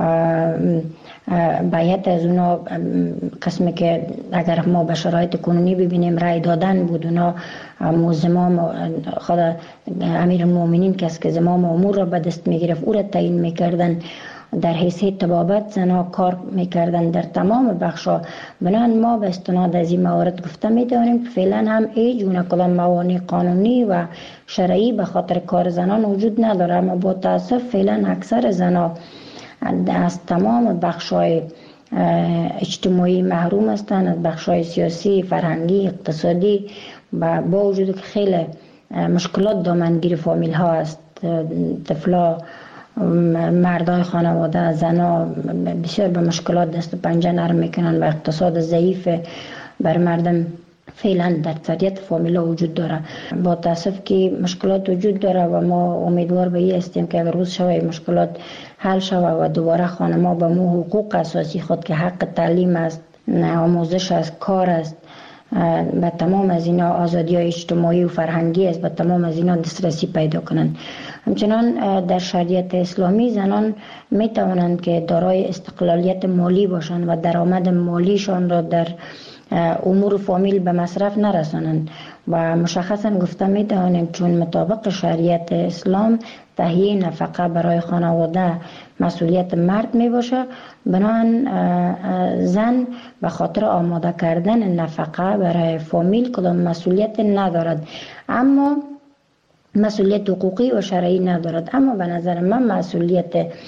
بیعت از اونا قسمی که اگر ما به شرایط کنونی ببینیم رای دادن بود. اونا مو زمام خود امیر المؤمنین کس که زمام امور را به دست میگرفت او را تعیین میکردن. در حیثیت طبابت زنها کار میکردن در تمام بخشا. بنان ما به استناد از این موارد گفته میدانیم که فعلا هم هیچ گونه کدام موانع قانونی و شرعی به خاطر کار زنان وجود نداره، اما با تاسف فعلا اکثر زنها از تمام بخشای اجتماعی محروم هستند، از بخشای سیاسی، فرهنگی، اقتصادی و با وجود که خیلی مشکلات دامنگیر فامیل ها است. طفلا، مردای خانواده، زنا بسیار به مشکلات دست و پنجه نرم میکنن و اقتصاد ضعیف بر مردم فعلا در اکثریت فامیلا وجود داره. با تاسف که مشکلات وجود داره و ما امیدوار به این هستیم که اگر روز شوه مشکلات حل شوه و دوباره خانم‌ها به مو حقوق اساسی خود که حق تعلیم است، آموزش است، کار است، به تمام از اینا آزادی های اجتماعی و فرهنگی است، به تمام از اینا دسترسی پیدا کنند. همچنان در شریعت اسلامی زنان می توانند که دارای استقلالیت مالی باشند و درآمد مالیشان را در امور فامیل به مصرف نرسانند و مشخصا گفته می توانیم چون مطابق شریعت اسلام تهیه نفقه برای خانواده مسئولیت مرد می باشه، بنابراین زن به خاطر آماده کردن نفقه برای فامیل کدام مسئولیت ندارد، اما مسئولیت حقوقی و شرعی ندارد. اما به نظر من مسئولیت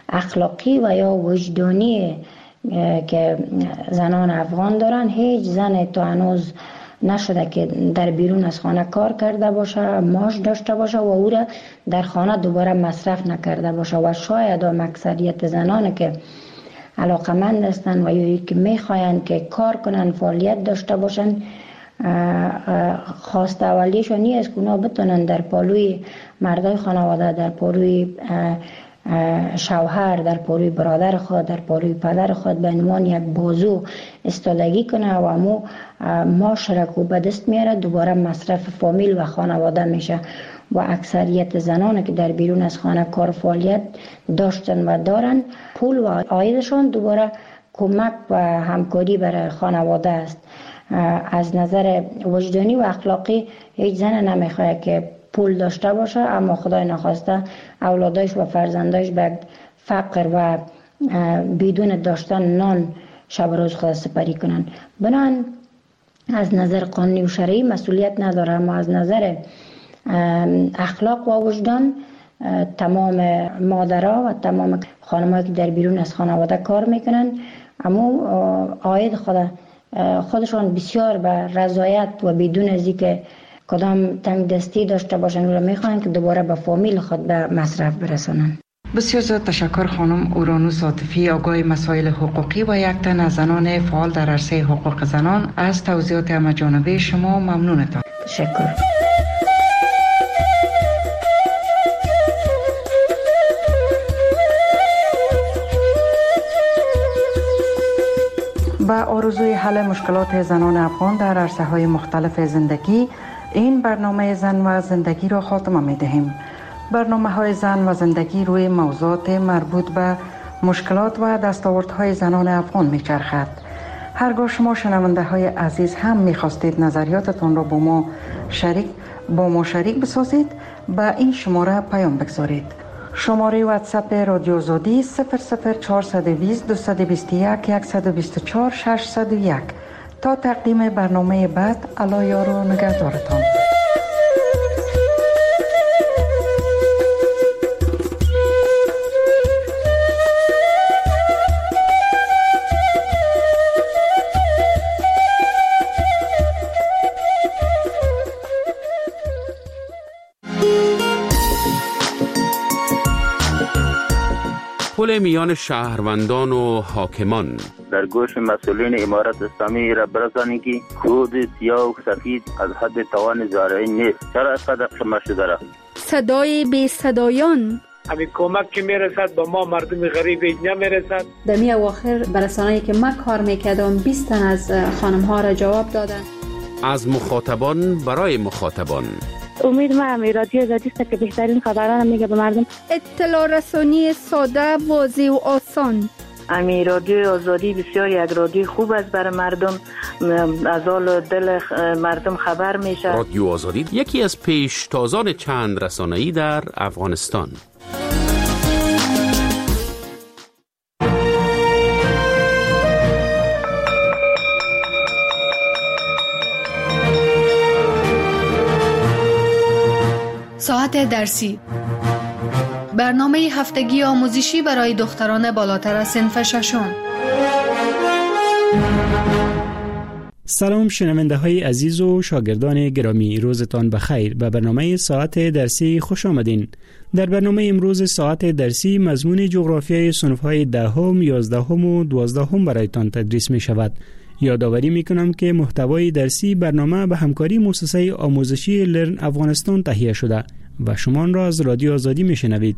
اخلاقی و یا وجدانی که زنان افغان دارن، هیچ زن تا هنوز نشده که در بیرون از خانه کار کرده باشه، معاش داشته باشه و او را در خانه دوباره مصرف نکرده باشه. و شاید هم اکثریت زنان که علاقمند هستند و یا که میخواین که کار کنن، فعالیت داشته باشن، خواست اولیشون نیست که اونا بتونن در پالوی مردای خانواده، در پالوی شوهر، در پالوی برادر خود، در پالوی پدر خود به عنوان یک بازو استادگی کنه و امو معاش را که به دست میاره دوباره مصرف فامیل و خانواده میشه. و اکثریت زنان که در بیرون از خانه کار فعالیت داشتن و دارن، پول و عایدشان دوباره کمک و همکاری برای خانواده است. از نظر وجدانی و اخلاقی هیچ زن نمیخواد که پول داشته باشه اما خدای نخواسته اولادش و فرزندش به فقر و بدون داشتن نان شب روز خود سپری کنن. بنان از نظر قانونی و شرعی مسئولیت نداره، اما از نظر اخلاق و وجدان تمام مادرها و تمام خانم‌ها که در بیرون از خانواده کار میکنن اما عاید خود خودشان بسیار به رضایت و بدون از اینکه کدام تنگ دستی داشته باشن و میخوان که دوباره به فامیل خود به مصرف برسونن. بسیار زیاد تشکر خانم اورانوس عاطفی، آگاه مسائل حقوقی و یک تن از زنان فعال در عرصه حقوق زنان. از توضیحات همه‌جانبه شما ممنونتان. تشکر. با آرزوی حل مشکلات زنان افغان در عرصه‌های مختلف زندگی، این برنامه زن و زندگی را خاتمه می‌دهیم. برنامه‌های زن و زندگی روی موضوعات مربوط به مشکلات و دستاوردهای زنان افغان می‌چرخد. هرگاه شما شنونده‌های عزیز هم می‌خواستید نظریاتتان را با ما شریک با ما شریک بسازید، به این شماره پیام بگذارید. شماره واتساپ رادیو آزادی صفر صفر چهارصد و بیست دویست و بیست و یک صد و بیست و چهار ششصد و یک. تا تقدیم برنامه بعد، الله یار و نگهدارتان. پل میان شهروندان و حاکمان. در گوش مسئولین امارت اسلامی را برسانید که کود سیاه و سفید از حد توان زارعی نیست. چرا اینقدر قمه شده را؟ صدای بی صدایان. همین کمک که میرسد به ما مردم غریب اینجا میرسد. در می اواخر برسانه‌ای که من کار میکردم بیست تن از خانم ها را جواب دادن. از مخاطبان برای مخاطبان. امید ما هم رادیو آزادی است که بهترین خبران میگه به مردم. اطلاع رسانی ساده، واضح و آسان. امی رادیو آزادی بسیار یک رادیو خوب است برای مردم، از حال دل مردم خبر میشه. رادیو آزادی یکی از پیشتازان چند رسانه‌ای در افغانستان. ساعت درسی، برنامه هفتگی آموزشی برای دختران بالاتر از صنف ششم. سلام شنونده های عزیز و شاگردان گرامی، روزتان بخیر. به برنامه ساعت درسی خوش آمدین. در برنامه امروز ساعت درسی مضمون جغرافیای صنف های دهم، یازدهم و دوازدهم برایتان تدریس می شود. یادآوری می کنم که محتوای درسی برنامه به همکاری مؤسسه آموزشی لرن افغانستان تهیه شده و شما را از رادیو آزادی می شنوید.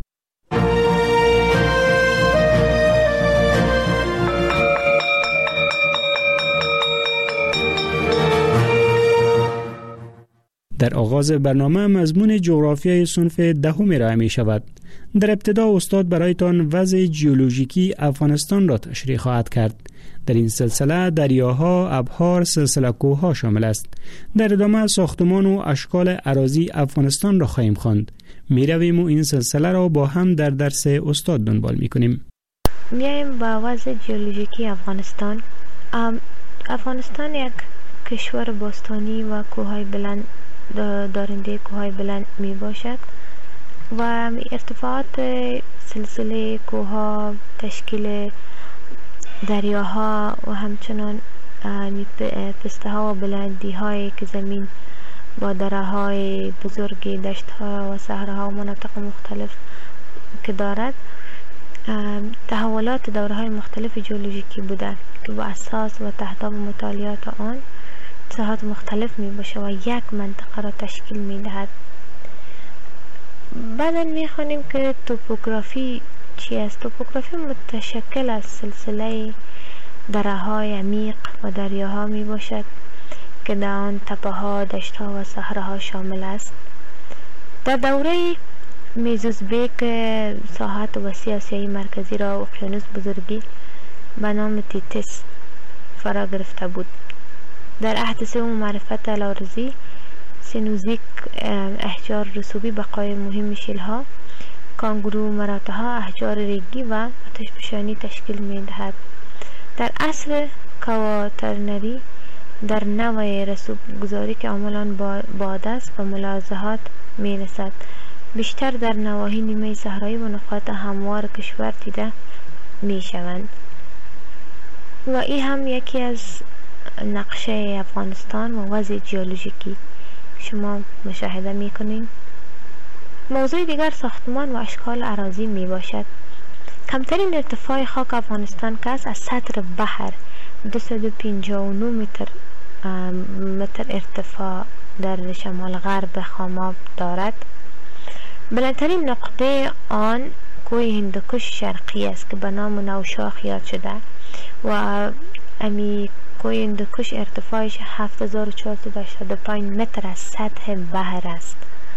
در آغاز برنامه مضمون جغرافیای صنف دهم ارائه می شود. در ابتدا استاد برایتان وضع ژئولوژیکی افغانستان را تشریح خواهد کرد. در این سلسله دریاها، ابحار، سلسله کوه‌ها شامل است. در ادامه ساختمان و اشکال اراضی افغانستان را خواهیم خواند. می رویم و این سلسله را با هم در درس استاد دنبال می کنیم. میایم با وضع ژئولوژیکی افغانستان. افغانستان یک کشور باستانی و کوههای بلند دارنده کوههای بلند می باشد. و ارتفاعات سلسله کوها، تشکیل دریاها و همچنان پسته ها و بلندی هایی که زمین با دره های بزرگی، دشت ها و صحراها و مناطق مختلف که دارد، تحولات دوره های مختلف جیولوژیکی بوده که با اساس و تحتاب مطالعات آن ساحات مختلف می باشه و یک منطقه را تشکیل می دهد. بعدا می خوانیم که توپوگرافی چی است؟ توپوگرافی متشکل از سلسله دره های عمیق و دریاها می باشد که در آن تپه ها، دشت ها و صحراها شامل است. در دوره میزوزبیک ساحات وسیع آسیای مرکزی را اقیانوس بزرگی به نام تیتس فرا گرفته بود. در عهد سوم معرفت الارضی سینوزیک احجار رسوبی بقای مهم شیلها، کانگرو مراتها، احجار ریگی و آتشفشانی تشکیل می دهد. در عصر کواترنری در نوع رسوب گذاری که عملان باد است و ملاحظات می رسد، بیشتر در نواحی نیمه صحرایی و نقاط هموار کشور دیده می شوند. و این هم یکی از نقشه افغانستان و وضع جیولوژیکی شما مشاهده می کنید. موضوع دیگر ساختمان و اشکال اراضی می باشد. کمترین ارتفاع خاک افغانستان که از سطح بحر دویست و پنجاه و نه متر متر ارتفاع در شمال غرب خاماب دارد. بلندترین نقطه آن کوه هندوکش شرقی است که به نام نوشاخ یاد شده و امی کوه هندوکش ارتفاعش هفت هزار و چهارصد و هشتاد و پنج متر از سطح بحر است.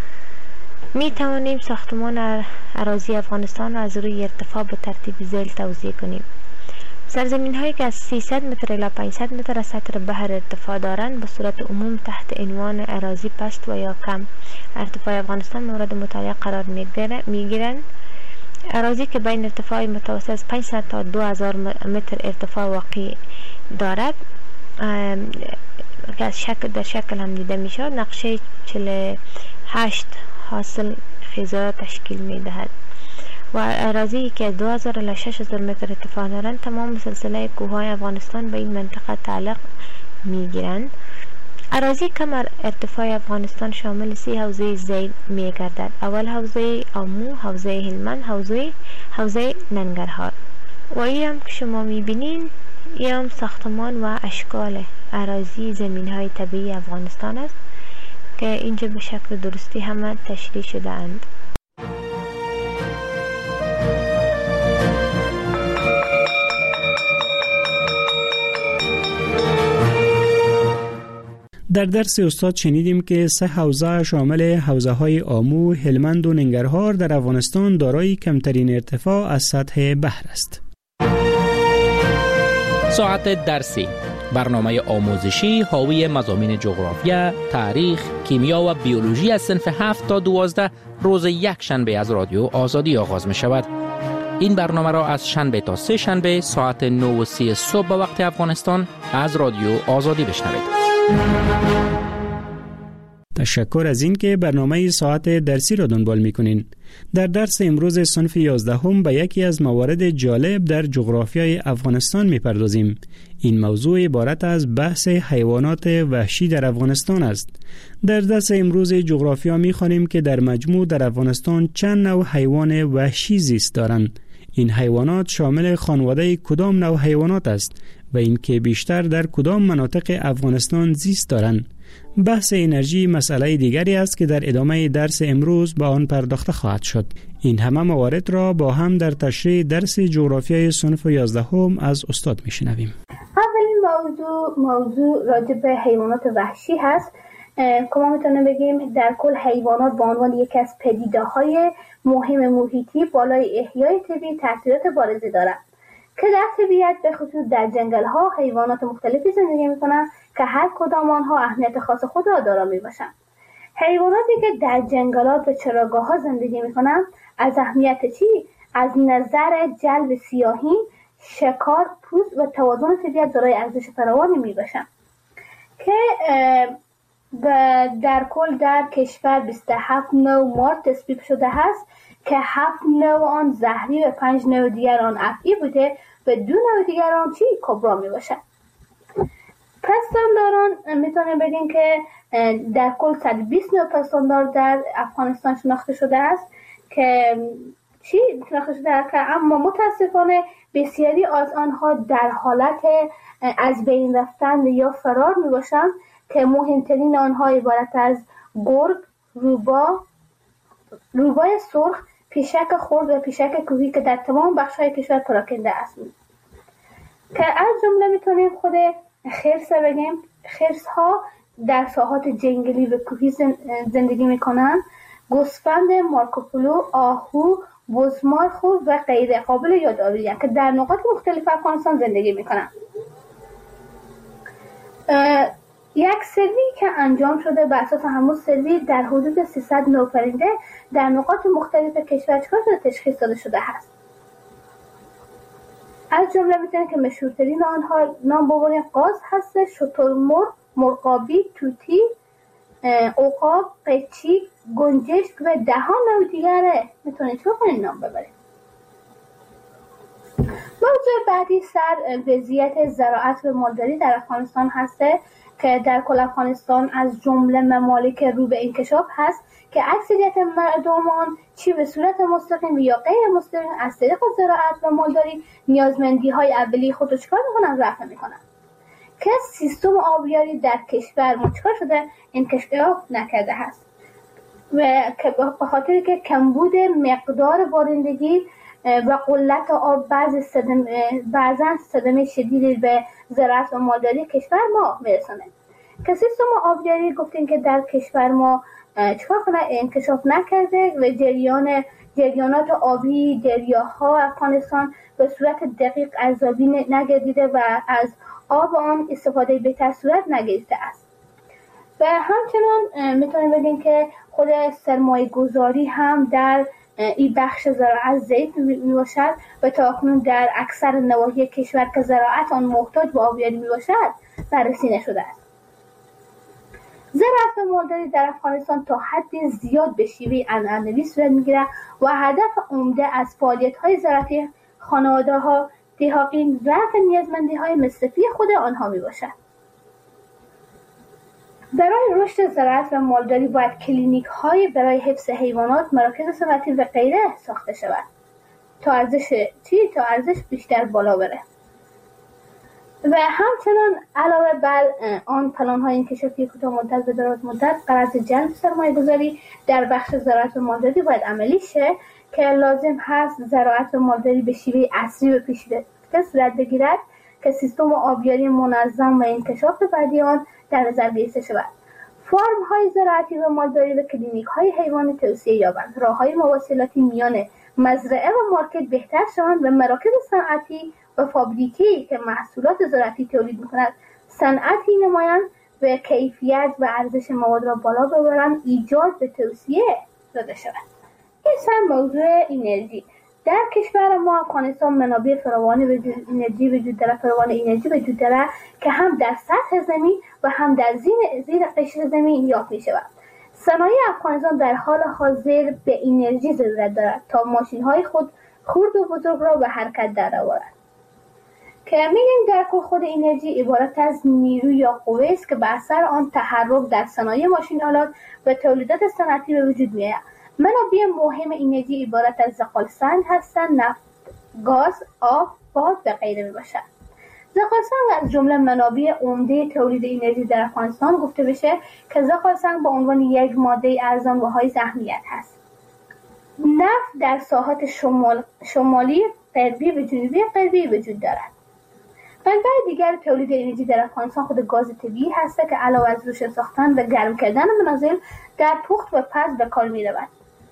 می توانیم ساختمان اراضی افغانستان را از روی ارتفاع به ترتیب ذیل توزیع کنیم. سرزمین هایی که از سیصد متر الی پانصد متر از سطح بحر ارتفاع دارند به صورت عموم تحت عنوان اراضی پست و یا کم ارتفاع افغانستان مورد مطالعه قرار می گیرند. اراضی که بین ارتفاع متوسط از پانصد تا دو هزار متر ارتفاع واقع دارد که از شکل در شکل هم دیده می شود، نقشه چهل و هشت حاصل خیزا تشکیل می دهد. و اراضی که از دو هزار الی شش هزار متر ارتفاع دارند تمام سلسله کوههای افغانستان به این منطقه تعلق می گیرند. اراضی کم ارتفاع افغانستان شامل سی حوزه ذیل می گردد. اول حوزه آمو، حوزه هلمند، حوزه حوزه ننگرهار. و این هم که شما می بینید این هم ساختمان و اشکال اراضی زمین های طبیعی افغانستان است که اینجا به شکل درستی همه تشریح شده اند. در درس استاد شنیدیم که سه حوزه شامل حوزه های آمو، هلمند و ننگرهار در افغانستان دارای کمترین ارتفاع از سطح بحر است. ساعت درسی، برنامه آموزشی حاوی مضامین جغرافیا، تاریخ، کیمیا و بیولوژی از صنف هفت تا دوازده روز یک شنبه از رادیو آزادی آغاز می شود. این برنامه را از شنبه تا سه شنبه ساعت نه و سی صبح به وقت افغانستان از رادیو آزادی بشنوید. تشکر از این که برنامه ساعت درسی را دنبال می‌کنین. در درس امروز صنف یازدهم به یکی از موارد جالب در جغرافیای افغانستان می‌پردازیم. این موضوع عبارت از بحث حیوانات وحشی در افغانستان است. در درس امروز جغرافیا می‌خوانیم که در مجموع در افغانستان چند نوع حیوان وحشی زیست دارند. این حیوانات شامل خانواده کدام نوع حیوانات است و اینکه بیشتر در کدام مناطق افغانستان زیست دارند. بحث انرژی مسئله دیگری است که در ادامه درس امروز با آن پرداخته خواهد شد. این همه موارد را با هم در تشریح درس جغرافیای صنف یازدهم از استاد میشنویم. اولین موضوع موضوع راجع به حیوانات وحشی هست که ما میتونیم بگیم در کل حیوانات به عنوان یکی از پدیده‌های مهم محیطی بالای احیای طبیعی تاثیرات بارزی دارند که در طبیعت به خصوص در جنگل‌ها حیوانات مختلفی زندگی می‌کنند که هر کدام آنها اهمیت خاص خود را دارا میباشند. حیواناتی که در جنگلات و چراگاه‌ها زندگی می‌کنند از اهمیت چی؟ از نظر جلب سیاحین، شکار، پوست و توازن طبیعت دارای ارزش فراوانی میباشند که و در کل در کشور بیست و هفت نوع مار تصویب شده است که هفت نوع آن زهری و پنج نوع دیگر آن افعی بوده و دو نوع دیگر آن چی کبرا می باشد. پستانداران میتونیم بگیم که در کل صد و بیست نوع پستاندار در افغانستان شناخته شده است که چی شناخته شده است که اما متاسفانه بسیاری از آنها در حالت از بین رفتن یا فرار می باشند که مهمترین آنها عبارت از گرگ، روبا، روبای سرخ، پیشک خرد و پیشک کوهی که در تمام بخش‌های کشور پراکنده است. که از جمله میتونیم خود خرس بگیم. خرس ها در ساحات جنگلی و کوهی زندگی میکنن. گوسفند، مارکوپولو، آهو، بزمارخو و غیره قابل یادآوری که در نقاط مختلف افغانستان زندگی میکنن. یک سروی که انجام شده بر اساس همون سروی در حدود سیصد نوع پرنده در نقاط مختلف کشور چکار شده تشخیص داده شده است. از جمله میتونیم که مشهورترین آنها نام ببریم قاز هست، شترمرغ، مرغابی، توتی، عقاب، قیچی، گنجشک و ده ها نوع دیگره. میتونید چه کنید نام ببرید. موضوع بعدی سر وضعیت زراعت و مالداری در افغانستان هسته که در کل افغانستان از جمله ممالک رو به انکشاف هست که اکثریت مردمان چی به صورت مستقیم یا غیر مستقیم از طریق زراعت و مالداری نیازمندی های اولیه خود رو چکار میکنن؟ رفع میکنن. که سیستم آبیاری در کشور ما چکار شده؟ انکشاف نکرده هست و که به خاطر که کمبود مقدار بارندگی و قلت آب بعض صدمه بعضا صدمه شدیدی به زراعت و مالداری کشور ما میرسونه. که سیستم آبیاری گفتیم که در کشور ما چکار کنه؟ انکشاف نکرده و جریان جریانات آبی دریاها افغانستان به صورت دقیق ارزیابی نگردیده و از آب آن استفاده بهتر صورت نگرفته است. و همچنان میتونیم بگیم که خود سرمایه گذاری هم در این بخش زراعت ضعیف می باشد و تا اکنون در اکثر نواحی کشور که زراعت آن محتاج به آبیاری می باشد بررسی نشده است. زراعت و مالداری در افغانستان تا حد زیاد به شیوه عنعنوی صورت میگیرد و هدف عمده از فعالیت‌های زراعتی خانواده‌ها دهاقین رفع نیازمندی‌های مصرفی خود آنها می باشد. برای رشد زراعت و مالداری باید کلینیک‌های برای حفظ حیوانات، مراکز صنعتی و غیره ساخته شود تا ارزش چی تا ارزش بیشتر بالا بره. و همچنان علاوه بر آن پلان‌های انکشافی کوتاه مدت و دراز مدت غرض جلب سرمایه‌گذاری در بخش زراعت و مالداری باید عملی شه که لازم هست زراعت و مالداری به شیوه عصری و پیشرفته صورت بگیرد که سیستم آبیاری منظم و انکشاف بعدی آن در نظر گرفته شود. فارم های زراعتی و مالداری و کلینیک های حیوانی توسعه یابند. راه های مواصلاتی میان مزرعه و مارکت بهتر شوند و مراکز صنعتی و فابریکی که محصولات زراعتی تولید می‌کند صنعتی نمایند و کیفیت و ارزش مواد را بالا ببرند، ایجاد به توسعه داده شود. این سر موضوع انرژی. در کشور ما افغانستان منابع فراوان انرژی وجود دارد، فراوان انرژی وجود دارد که هم در سطح زمین و هم در زیر زیر قشر زمین یافت می‌شود. صنایع افغانستان در حال حاضر به انرژی ضرورت دارد تا ماشین‌های خود خرد و بزرگ را به حرکت درآورد. که می‌گیم در کل خود انرژی عبارت از نیرو یا قوه است که به اثر آن تحرک در صنایع ماشین‌آلات و تولیدات صنعتی به وجود می‌آید. منابع مهم انرژی عبارت از زغالسنگ هستند، نفت، گاز، آب، باد و غیره میباشد. زغالسنگ از جمله منابع عمده تولید انرژی در افغانستان گفته بشه که زغالسنگ به عنوان یک ماده ارزان و حائز اهمیت هست. نفت در ساحات شمال، شمالی غربی و جنوبی غربی وجود دارد. منبع دیگر تولید انرژی در افغانستان خود گاز طبیعی هست که علاوه از روشن ساختن و گرم کردن منازل در پخت و پز به کار می‌رود.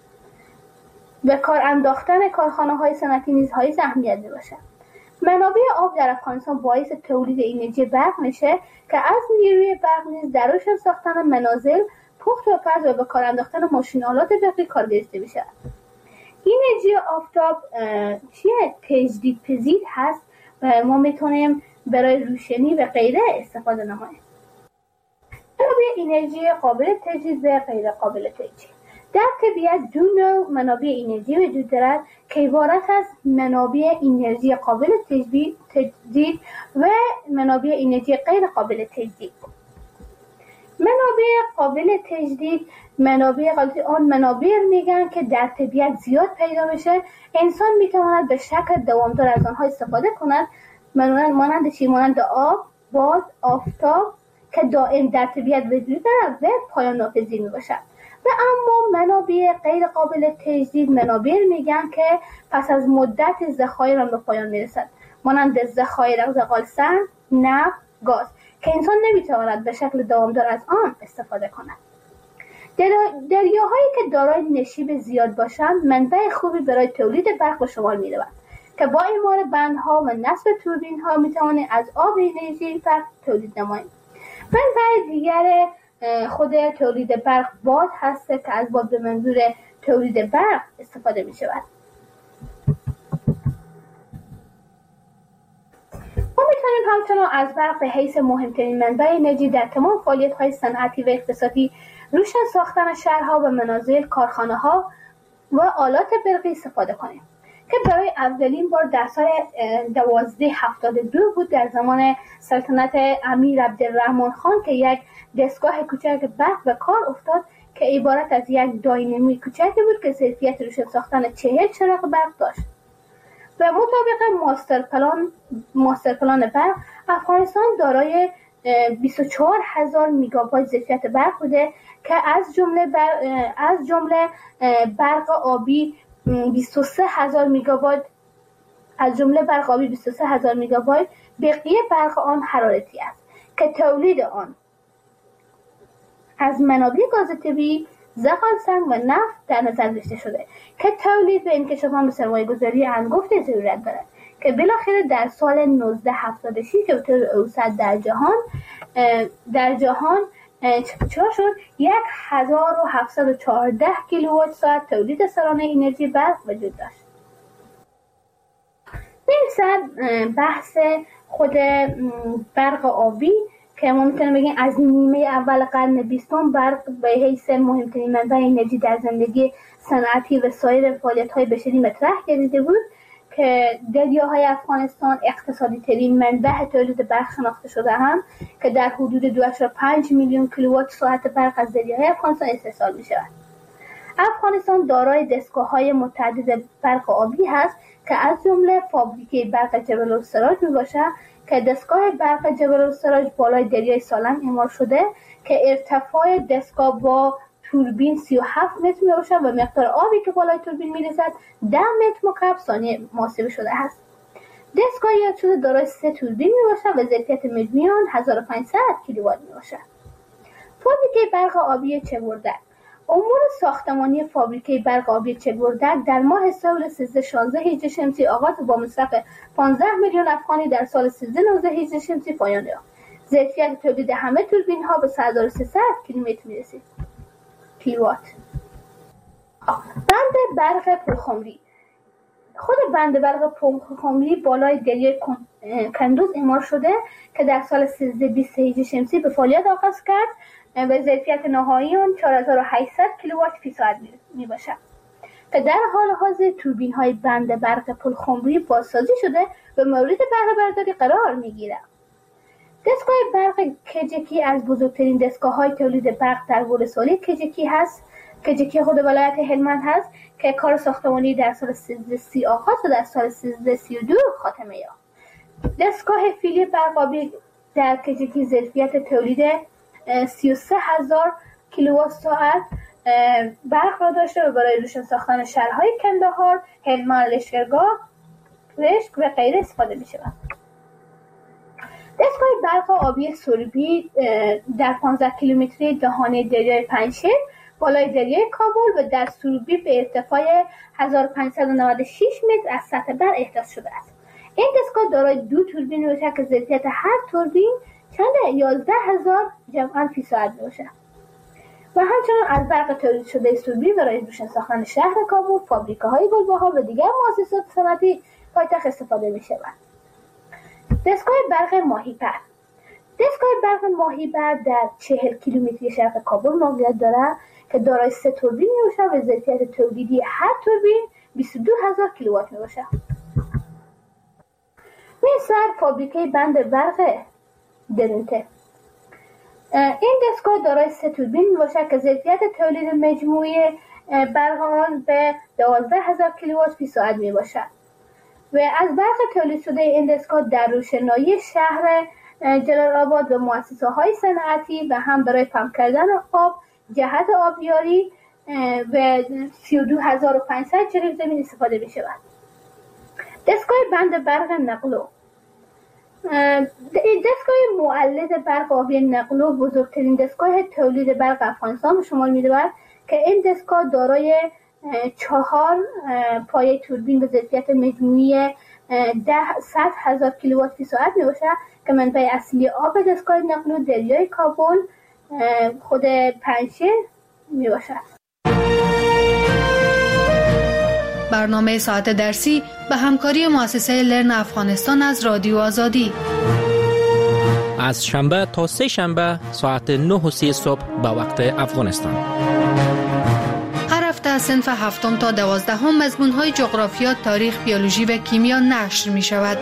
به کار انداختن کارخانه‌های صنعتی نیز حائز اهمیت می‌باشد. منابع آب در افغانستان باعث تولید انرژی برق میشه که از نیروی برق نیز در روشن ساختن منازل، پخت و پز و به کار انداختن ماشین‌آلات برقی کار گرفته میشه. انرژی آفتاب چیه؟ تجدیدپذیر هست و ما میتونیم برای روشنی و غیره استفاده نماییم. منابع انرژی قابل تجدید و غیر قابل تجدید. در طبیعت دو نوع منابع انرژی وجود دارد که عبارت از منابع انرژی قابل تجدید تجدید و منابع انرژی غیر قابل تجدید. منابع قابل تجدید منابع قابل آن منابع میگن که در طبیعت زیاد پیدا میشه، انسان میتواند به شکل دوامدار از آنها استفاده کند، مانند چی؟ مانند آب، باد، آفتاب که دائم در طبیعت وجود دارد و پایان ناپذیر میباشد. و اما منابع غیر قابل تجدید منابع میگن که پس از مدت ذخایر به پایان میرسد، مانند ذخایر زغال سنگ، نفت، گاز که انسان نمیتواند به شکل دوامدار از آن استفاده کند. دریاهایی که دارای نشیب زیاد باشند منبع خوبی برای تولید برق به شمار میروند که با اعمار بندها و نصب توربین ها میتوانیم از آب انرژی برق تولید نماییم. منبع دیگر خود تولید برق باد هست که از باد به منظور تولید برق استفاده می شود. ما میتونیم همچنان از برق به حیث مهمترین منبع انرژی در تمام فعالیت های صنعتی و اقتصادی، روشن ساختن شهرها و منازل، کارخانه ها و آلات برقی استفاده کنیم که برای اولین بار در سال دوازده هفتاد و دو بود در زمان سلطنت امیر عبدالرحمن خان که یک دستگاه کوچک برق به کار افتاد که عبارت از یک داینامی کوچکی بود که ظرفیت روشن ساختن چهل چراغ برق داشت. و مطابق ماستر پلان ماستر پلان برق افغانستان دارای بیست و چهار هزار میگاوات ظرفیت برق بوده که از جمله بر... از جمله برق آبی بیست و سه هزار میگاوات از جمله برق آبی بیست و سه هزار میگاوات، بقیه برق آن حرارتی است که تولید آن از منابع گاز طبیعی، زغال سنگ و نفت در نظر گرفته شده که تولید و انکشاف آن به سرمایه‌گذاری انگفت ضرورت دارد که بالاخره در سال نوزده هفتاد و شش که به طور اوسط در جهان در جهان چرا شد یک هزار و هفتصد و چهارده کیلووات ساعت تولید سالانه انرژی برق وجود داشت. این بحث خود برق آبی که ما میتونیم بگیم از نیمه اول قرن بیستم برق به حیث مهمترین منبع انرژی در زندگی صنعتی و سایر فعالیت‌های بشری مطرح گردیده بود که دریاهای افغانستان اقتصادی ترین منبع تولید برق شناخته شده هم که در حدود دو و پنج میلیون کیلووات ساعت برق از دریاهای افغانستان استحصال می شود. افغانستان دارای دستگاه‌های متعدد برق آبی هست که از جمله فابریکه برق جبل السراج می باشد که دستگاه برق جبل السراج بالای دریای سالنگ اعمار شده که ارتفاع دستگاه با توربین سی و هفت متر می باشد و مقدار آبی که بالای توربین می رسد ده متر مکعب ثانیه محاسبه شده است. دستگاه یاد شده دارای سه توربین می باشد و ظرفیت مجموعی آن هزار و پانصد کیلووات می باشد. فابریکه برق آبی چگوردک. امور ساختمانی فابریکه برق آبی چگوردک در ماه سال سیزده شانزده هجری شمسی آغاز با مصرف پانزده میلیون افغانی در سال سیزده نوزده هجری شمسی پایان یافت. ظرفیت تولید همه توربین ها به سه هزار و سیصد کیلومتر می رسید. کیلووات. بند برق پرخمری. خود بند برق پرخمری بالای دریای کندوز اعمار شده که در سال سیزده بیست هجری شمسی به فعالیت آغاز کرد و ظرفیت نهایی آن چهار هزار و هشتصد کیلووات فی ساعت می باشد که در حال حاضر توربین های بند برق پرخمری بازسازی شده و مورد بهره برداری قرار می گیرد. دستگاه برق کجکی از بزرگترین دستگاه های تولید برق در ولسوالی کجکی هست. کجکی خود ولایت هلمند هست که کار ساختمانی در سال سیزده سی آغاز و در سال سیزده سی و دو خاتمه یافت. دستگاه فیلی برق آبی در کجکی ظرفیت تولید سی و سه هزار کیلووات ساعت برق را داشته و برای روشن ساختن شهرهای کندهار، هلمند، لشکرگاه، رشت و غیره استفاده می شود. دستگاه برق آبی سربی در پانزده کیلومتری دهانه دریای پنجشیر بالای دریای کابل و در سربی به ارتفاع هزار و پانصد و نود و شش متر از سطح بر احداث شده است. این دستگاه دارای دو توربین باشد که ظرفیت هر توربین چند یازده هزار جمعاً فی ساعت باشد و همچنان از برق تولید شده سربی برای روشن ساختن شهر کابل، فابریکه‌های گلبها و دیگر مؤسسات صنعتی پایتخت استفاده می شود. دستگاه برق ماهیپر. دستگاه برق ماهیبر در چهل کیلومتری شرق کابل موقعیت دارد که دارای سه توربین میباشد و ظرفیت تولیدی هر توربین بیست و دو هزار کیلووات میباشد. مثل فابریکه بند برق درونته. این دستگاه دارای سه توربین میباشد که ظرفیت تولید مجموعی برق آن به دوازده هزار کیلووات فی ساعت میباشد و از برق تولید شده این دستگاه در روشنایی شهر جلال آباد و مؤسسه های صنعتی و هم برای پمپ کردن آب جهت آبیاری و سی و دو هزار و پانصد جریب زمین استفاده می شود. دستگاه بند برق نقلو. دستگاه مولد برق آبی نقلو بزرگترین دستگاه تولید برق افغانستان به شمار می رود که این دستگاه دارای چهار پایه توربین به ظرفیت مجموعی ده صد هزار کیلووات فی ساعت می باشد که منبع اصلی آب دستگاه نقلو دریای کابل خود پنجشیر می باشد. برنامه ساعت درسی به همکاری مؤسسه لرن افغانستان از رادیو آزادی از شنبه تا سه شنبه ساعت نه و سی صبح به وقت افغانستان. هر هفته از صنف هفتم تا دوازدهم مضمون‌های جغرافیا، تاریخ، بیولوژی و کیمیا نشر می شود.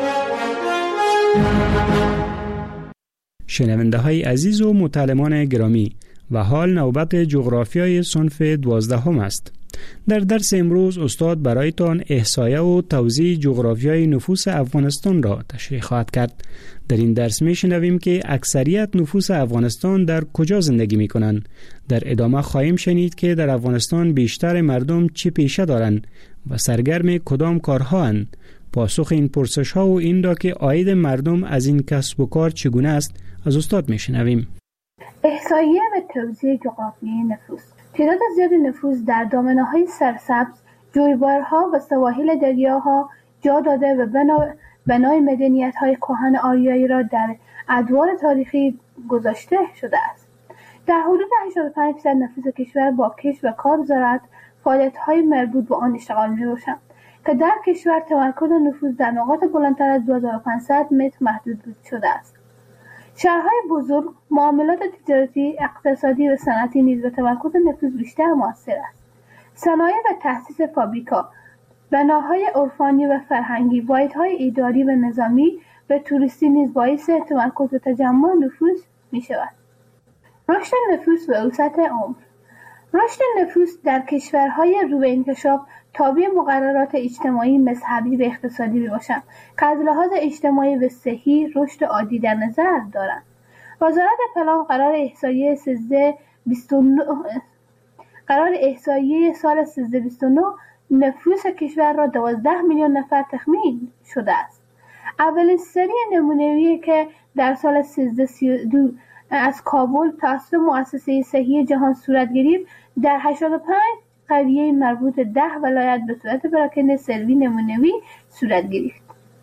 شنونده های عزیز و متعلمان گرامی، و حال نوبت جغرافیای صنف دوازدهم است. در درس امروز استاد برایتان احصایه و توزیع جغرافیای نفوس افغانستان را تشریح خواهد کرد. در این درس می شنویم که اکثریت نفوس افغانستان در کجا زندگی می کنند. در ادامه خواهیم شنید که در افغانستان بیشتر مردم چه پیشه دارند و سرگرم کدام کارها اند. پاسخ این پرسش ها و این را که عاید مردم از این کسب و کار چگونه است از استاد می شنویم. احصایه و توزیع جغرافیای نفوس. تعداد زیاد نفوس در دامنه‌های سرسبز، جویبارها و سواحل دریاها جا داده و بنا بنای مدنیت‌های کهن آریایی را در ادوار تاریخی گذاشته شده است. در حدود هشتاد و پنج درصد نفوس کشور با کشت و کار زراعت فعالیت‌های مربوط به آن اشتغال می‌باشند که در کشور تمرکز نفوس در نقاط بلندتر از دو هزار و پانصد متر محدود شده است. شهرهای بزرگ، معاملات تجارتی، اقتصادی و صنعتی نیز به تمرکز نفوس بیشتر موثر است. صنایع و تأسیس فابریکا، بناهای عرفانی و فرهنگی، واحدهای اداری و نظامی و توریستی نیز باعث تمرکز و تجمع نفوس می شود. رشد نفوس و اوسط عمر. رشد نفوس در کشورهای رو به انکشاف تابع مقررات اجتماعی، مذهبی و اقتصادی میباشند که از لحاظ اجتماعی و صحی رشد عادی در نظر دارند. وزارت پلان قرار احصایه سیزده بیست و نه قرار احصایه سال سیزده بیست و نه نفوس کشور را دوازده میلیون نفر تخمین شده است. اولین سری نمونه‌ای که در سال سیزده سی و دو از کابل توسط مؤسسه صحی جهان صورت گرفت، در هشتاد و پنج قریه مربوط ده ولایت به صورت پراکنده سروی نمونه‌ای صورت گرفت.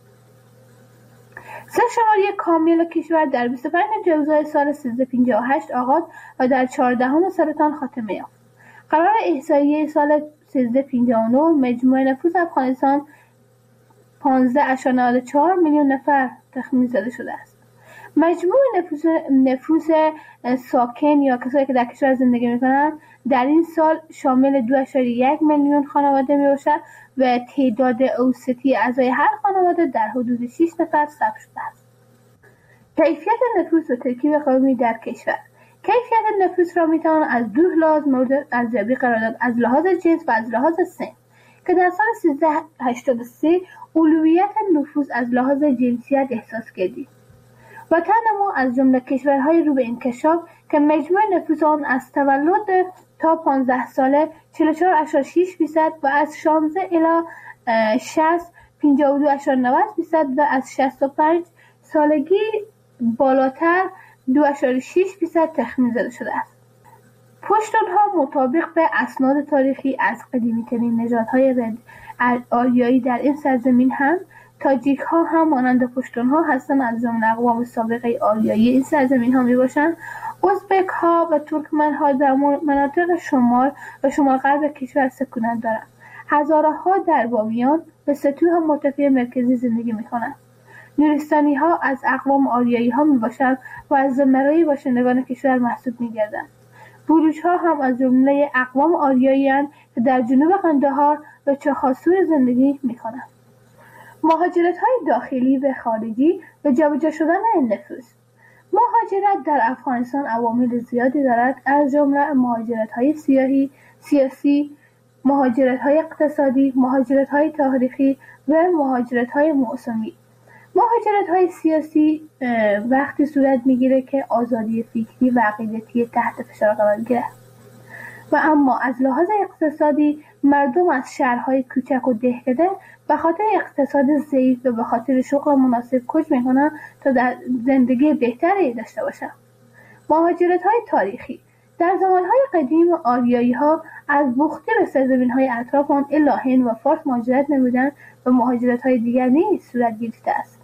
سرشماری کامل کشور در بیست و پنج جوزای سال سیزده پنجاه و هشت آغاز و در چهاردهم سرطان خاتمه یافت. قرار احصایه سال سیزده پنجاه و نه مجموع نفوس افغانستان پانزده اشار نود و چهار میلیون نفر تخمین زده شده است. مجموع نفوس نفوس ساکن یا کسایی که در کشور زندگی می‌کنند در این سال شامل دو اشاریه یک میلیون خانواده میباشد و تعداد اوسطی اعضای هر خانواده در حدود شش نفر ثبت شده است. کیفیت نفوس و ترکیب قومی در کشور. کیفیت نفوس را میتوان از دو لحاظ مورد ارزیابی قرار داد: از لحاظ جنس و از لحاظ سن، که در سال سیزده هشتاد و سه اولویت نفوس از لحاظ جنسیت احساس کردید. وطن ما از جمله کشورهای رو به انکشاف که مجموع نفوس آن از تولد تا پانزده ساله چهل و چهار اشار شش درصد و از شانزده الی شصت پنجاه و دو اشار نود درصد و از شصت و پنج سالگی بالاتر دو اشار شش درصد تخمین زده شده است. پشتونها مطابق به اسناد تاریخی از قدیمی‌ترین نژادهای آریایی در این سرزمین هم تاجیک ها هم مانند پشتون ها هستند، از جمله اقوام سابقه آریایی این سرزمین ها می باشند. ازبک ها و ترکمن ها در مناطق شمال و شمال غرب کشور سکونت دارند. هزاره ها در بامیان و سطوح مرتفع مرکزی زندگی می کنند. نورستانی ها از اقوام آریایی ها می باشند و از زمرای باشندگان کشور محسوب می گردند. بلوچ ها هم از جمله اقوام آریایی هستند که در جنوب قندهار و چخاسور زندگی می کنند. مهاجرت های داخلی و خارجی و جابجا شدن نفوذ. مهاجرت در افغانستان عوامل زیادی دارد، از جمله مهاجرت های سیاسی، سیاسی، مهاجرت های اقتصادی، مهاجرت های تاریخی و مهاجرت های موسمی. مهاجرت های سیاسی وقتی صورت میگیره که آزادی فکری و عقیدتی تحت فشار قرار گیرد و اما از لحاظ اقتصادی مردم از شهرهای کوچک و دهکده به خاطر اقتصاد ضعیف و به خاطر شغل مناسب کوچ میکنن تا در زندگی بهتری داشته باشن. مهاجرت های تاریخی. در زمانهای قدیم آریایی ها از بوختی به سرزمین های اطراف آن الا هند و فارس مهاجرت نمودند و مهاجرت های دیگر نیز صورت گرفته است.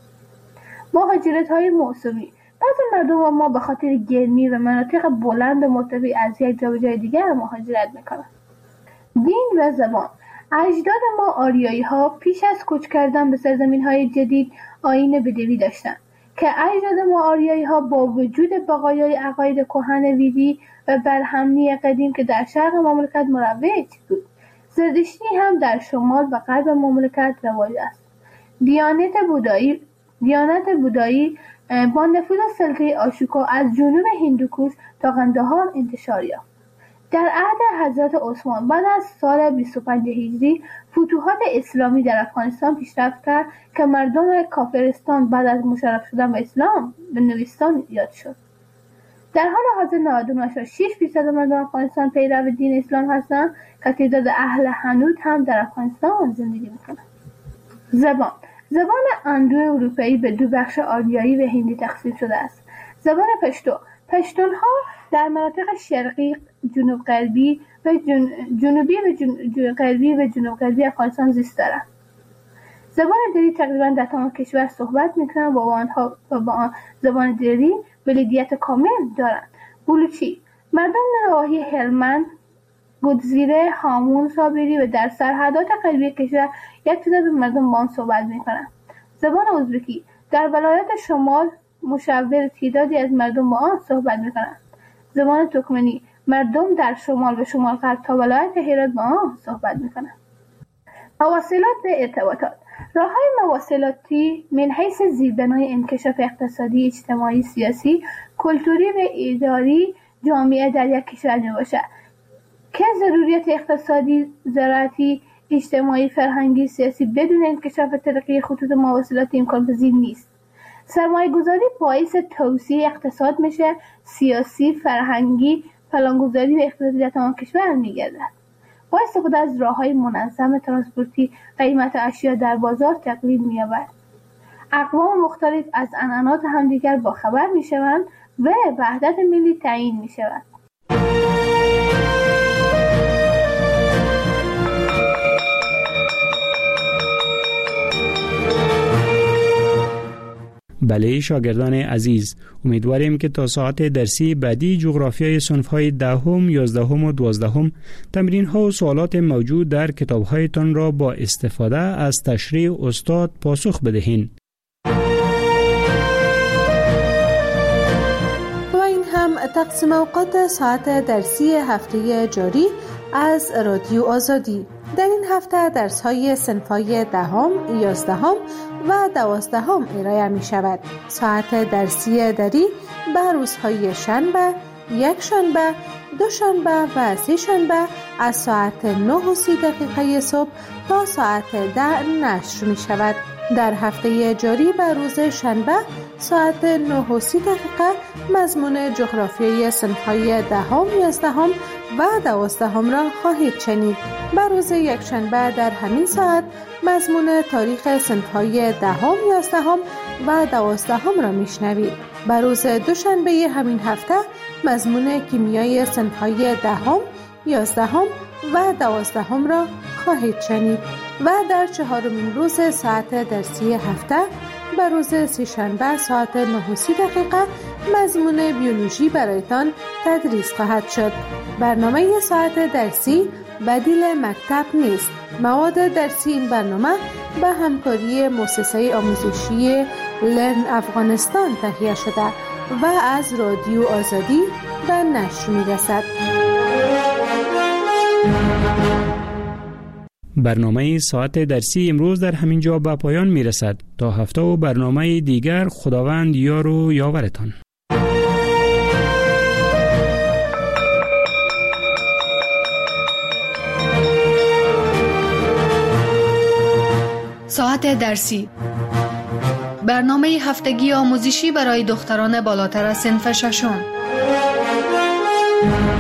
مهاجرت های موسمی. بعضی مردم ما به خاطر گرمی و مناطق بلند و مرتفع از یک جا به جای دیگر مهاجرت میکنند. دین و زبان. اجداد ما آریایی ها پیش از کوچ کردن به سرزمین های جدید آیین بدوی داشتند که اجداد ما آریایی ها با وجود بقایای عقاید کهن ویدی و برهمنی قدیم که در شرق مملکت مروج بود، زرتشتی هم در شمال و غرب مملکت رواج است. دیانت بودایی دیانت بودایی با نفوذ سلطه آشوکا از جنوب هندوکوش تا قندهار انتشار یافت. در عهد حضرت عثمان بعد از سال بیست و پنج هجری فتوحات اسلامی در افغانستان پیشرفت کرد که مردم کافرستان بعد از مشرف شدن به اسلام به نوستان یاد شد. در حال حاضر نود و نه ممیز شش درصد مردم افغانستان پیرو دین اسلام هستند که تعداد اهل حنوت هم در افغانستان زندگی میکنند. زبان. زبان اندو اروپایی به دو بخش آریایی و هندی تقسیم شده است. زبان پشتو. پشتون ها در مناطق شرقی، جنوب غربی و جن... جنوبی و جن... غربی و جنوب غربی افغانستان زیست دارند. زبان دری تقریبا در تمام کشور صحبت میکنند و با آنها و با آن زبان دری بلدیت کامل دارند. بلوچی. مردم نواحی هلمند، گودزیره، هامون، صابری و در سرحدات غربی کشور یک تعداد مردم با آن صحبت میکنند. زبان ازبکی. در ولایت شمال مشاور تعدادی از مردم با آن صحبت میکنند. زبان ترکمنی. مردم در شمال و شمال غرب تا ولایت هرات با آن صحبت میکنند. مواصلات و ارتباطات. راههای مواصلاتی من حیث زیربنای انکشاف اقتصادی، اجتماعی، سیاسی، کلتوری و اداری جامعه در یک کشور میباشد که ضروریات اقتصادی، زراعتی، اجتماعی، فرهنگی، سیاسی بدون انکشاف ترقی خطوط مواصلاتی امکان پذیر نیست. سرمایه گذاری باعث توسعه اقتصاد میشه، سیاسی، فرهنگی، پلانگذاری و اقتصادی در تمام کشور میگردد. با استفاده از راههای منظم ترانسپورتی قیمت اشیا در بازار تقلیل می‌یابد. اقوام مختلف از عنعنات همدیگر با خبر میشوند و وحدت ملی تعیین میشود. بله شاگردان عزیز، امیدواریم که تا ساعت درسی بعدی جغرافیای صنف‌های دهم، یازدهم و دوازدهم تمرین‌ها و سوالات موجود در کتاب‌هایتان را با استفاده از تشریح استاد پاسخ بدهید. و این هم تقسیم اوقات ساعت درسی هفته جاری از رادیو آزادی. در این هفته درس‌های صنف‌های دهم، یازدهم و دوازدهم ارائه می شود. ساعت درسی دری به روزهای شنبه، یک شنبه، دو شنبه و سه شنبه از ساعت نه و سی دقیقه صبح تا ساعت ده نشر می شود. در هفته جاری به روز شنبه ساعت نه و سی دقیقه مضمون جغرافیای صنف‌های دهم، یازدهم و دوازدهم را خواهید شنید. به روز یک شنبه در همین ساعت مضمون تاریخ صنف‌های دهم، یازدهم و دوازدهم را میشنوید. به روز دوشنبه همین هفته مضمون کیمیای صنف‌های دهم، یازدهم و دوازدهم را خواهید شنید و در چهارمین روز ساعت درسی هفته به روز سه‌شنبه ساعت نه و سی دقیقه مضمون بیولوژی برایتان تدریس خواهد شد. برنامه ساعت درسی بدیل مکتب نیست. مواد درسی این برنامه به همکاری مؤسسه آموزشی لرن افغانستان تهیه شده و از رادیو آزادی به نشر می‌رسد. برنامه ساعت درسی امروز در همین جا به پایان می‌رسد. تا هفته و برنامه دیگر، خداوند یار و یاورتان. ساعت درسی، برنامه هفتگی آموزشی برای دختران بالاتر از صنف ششم.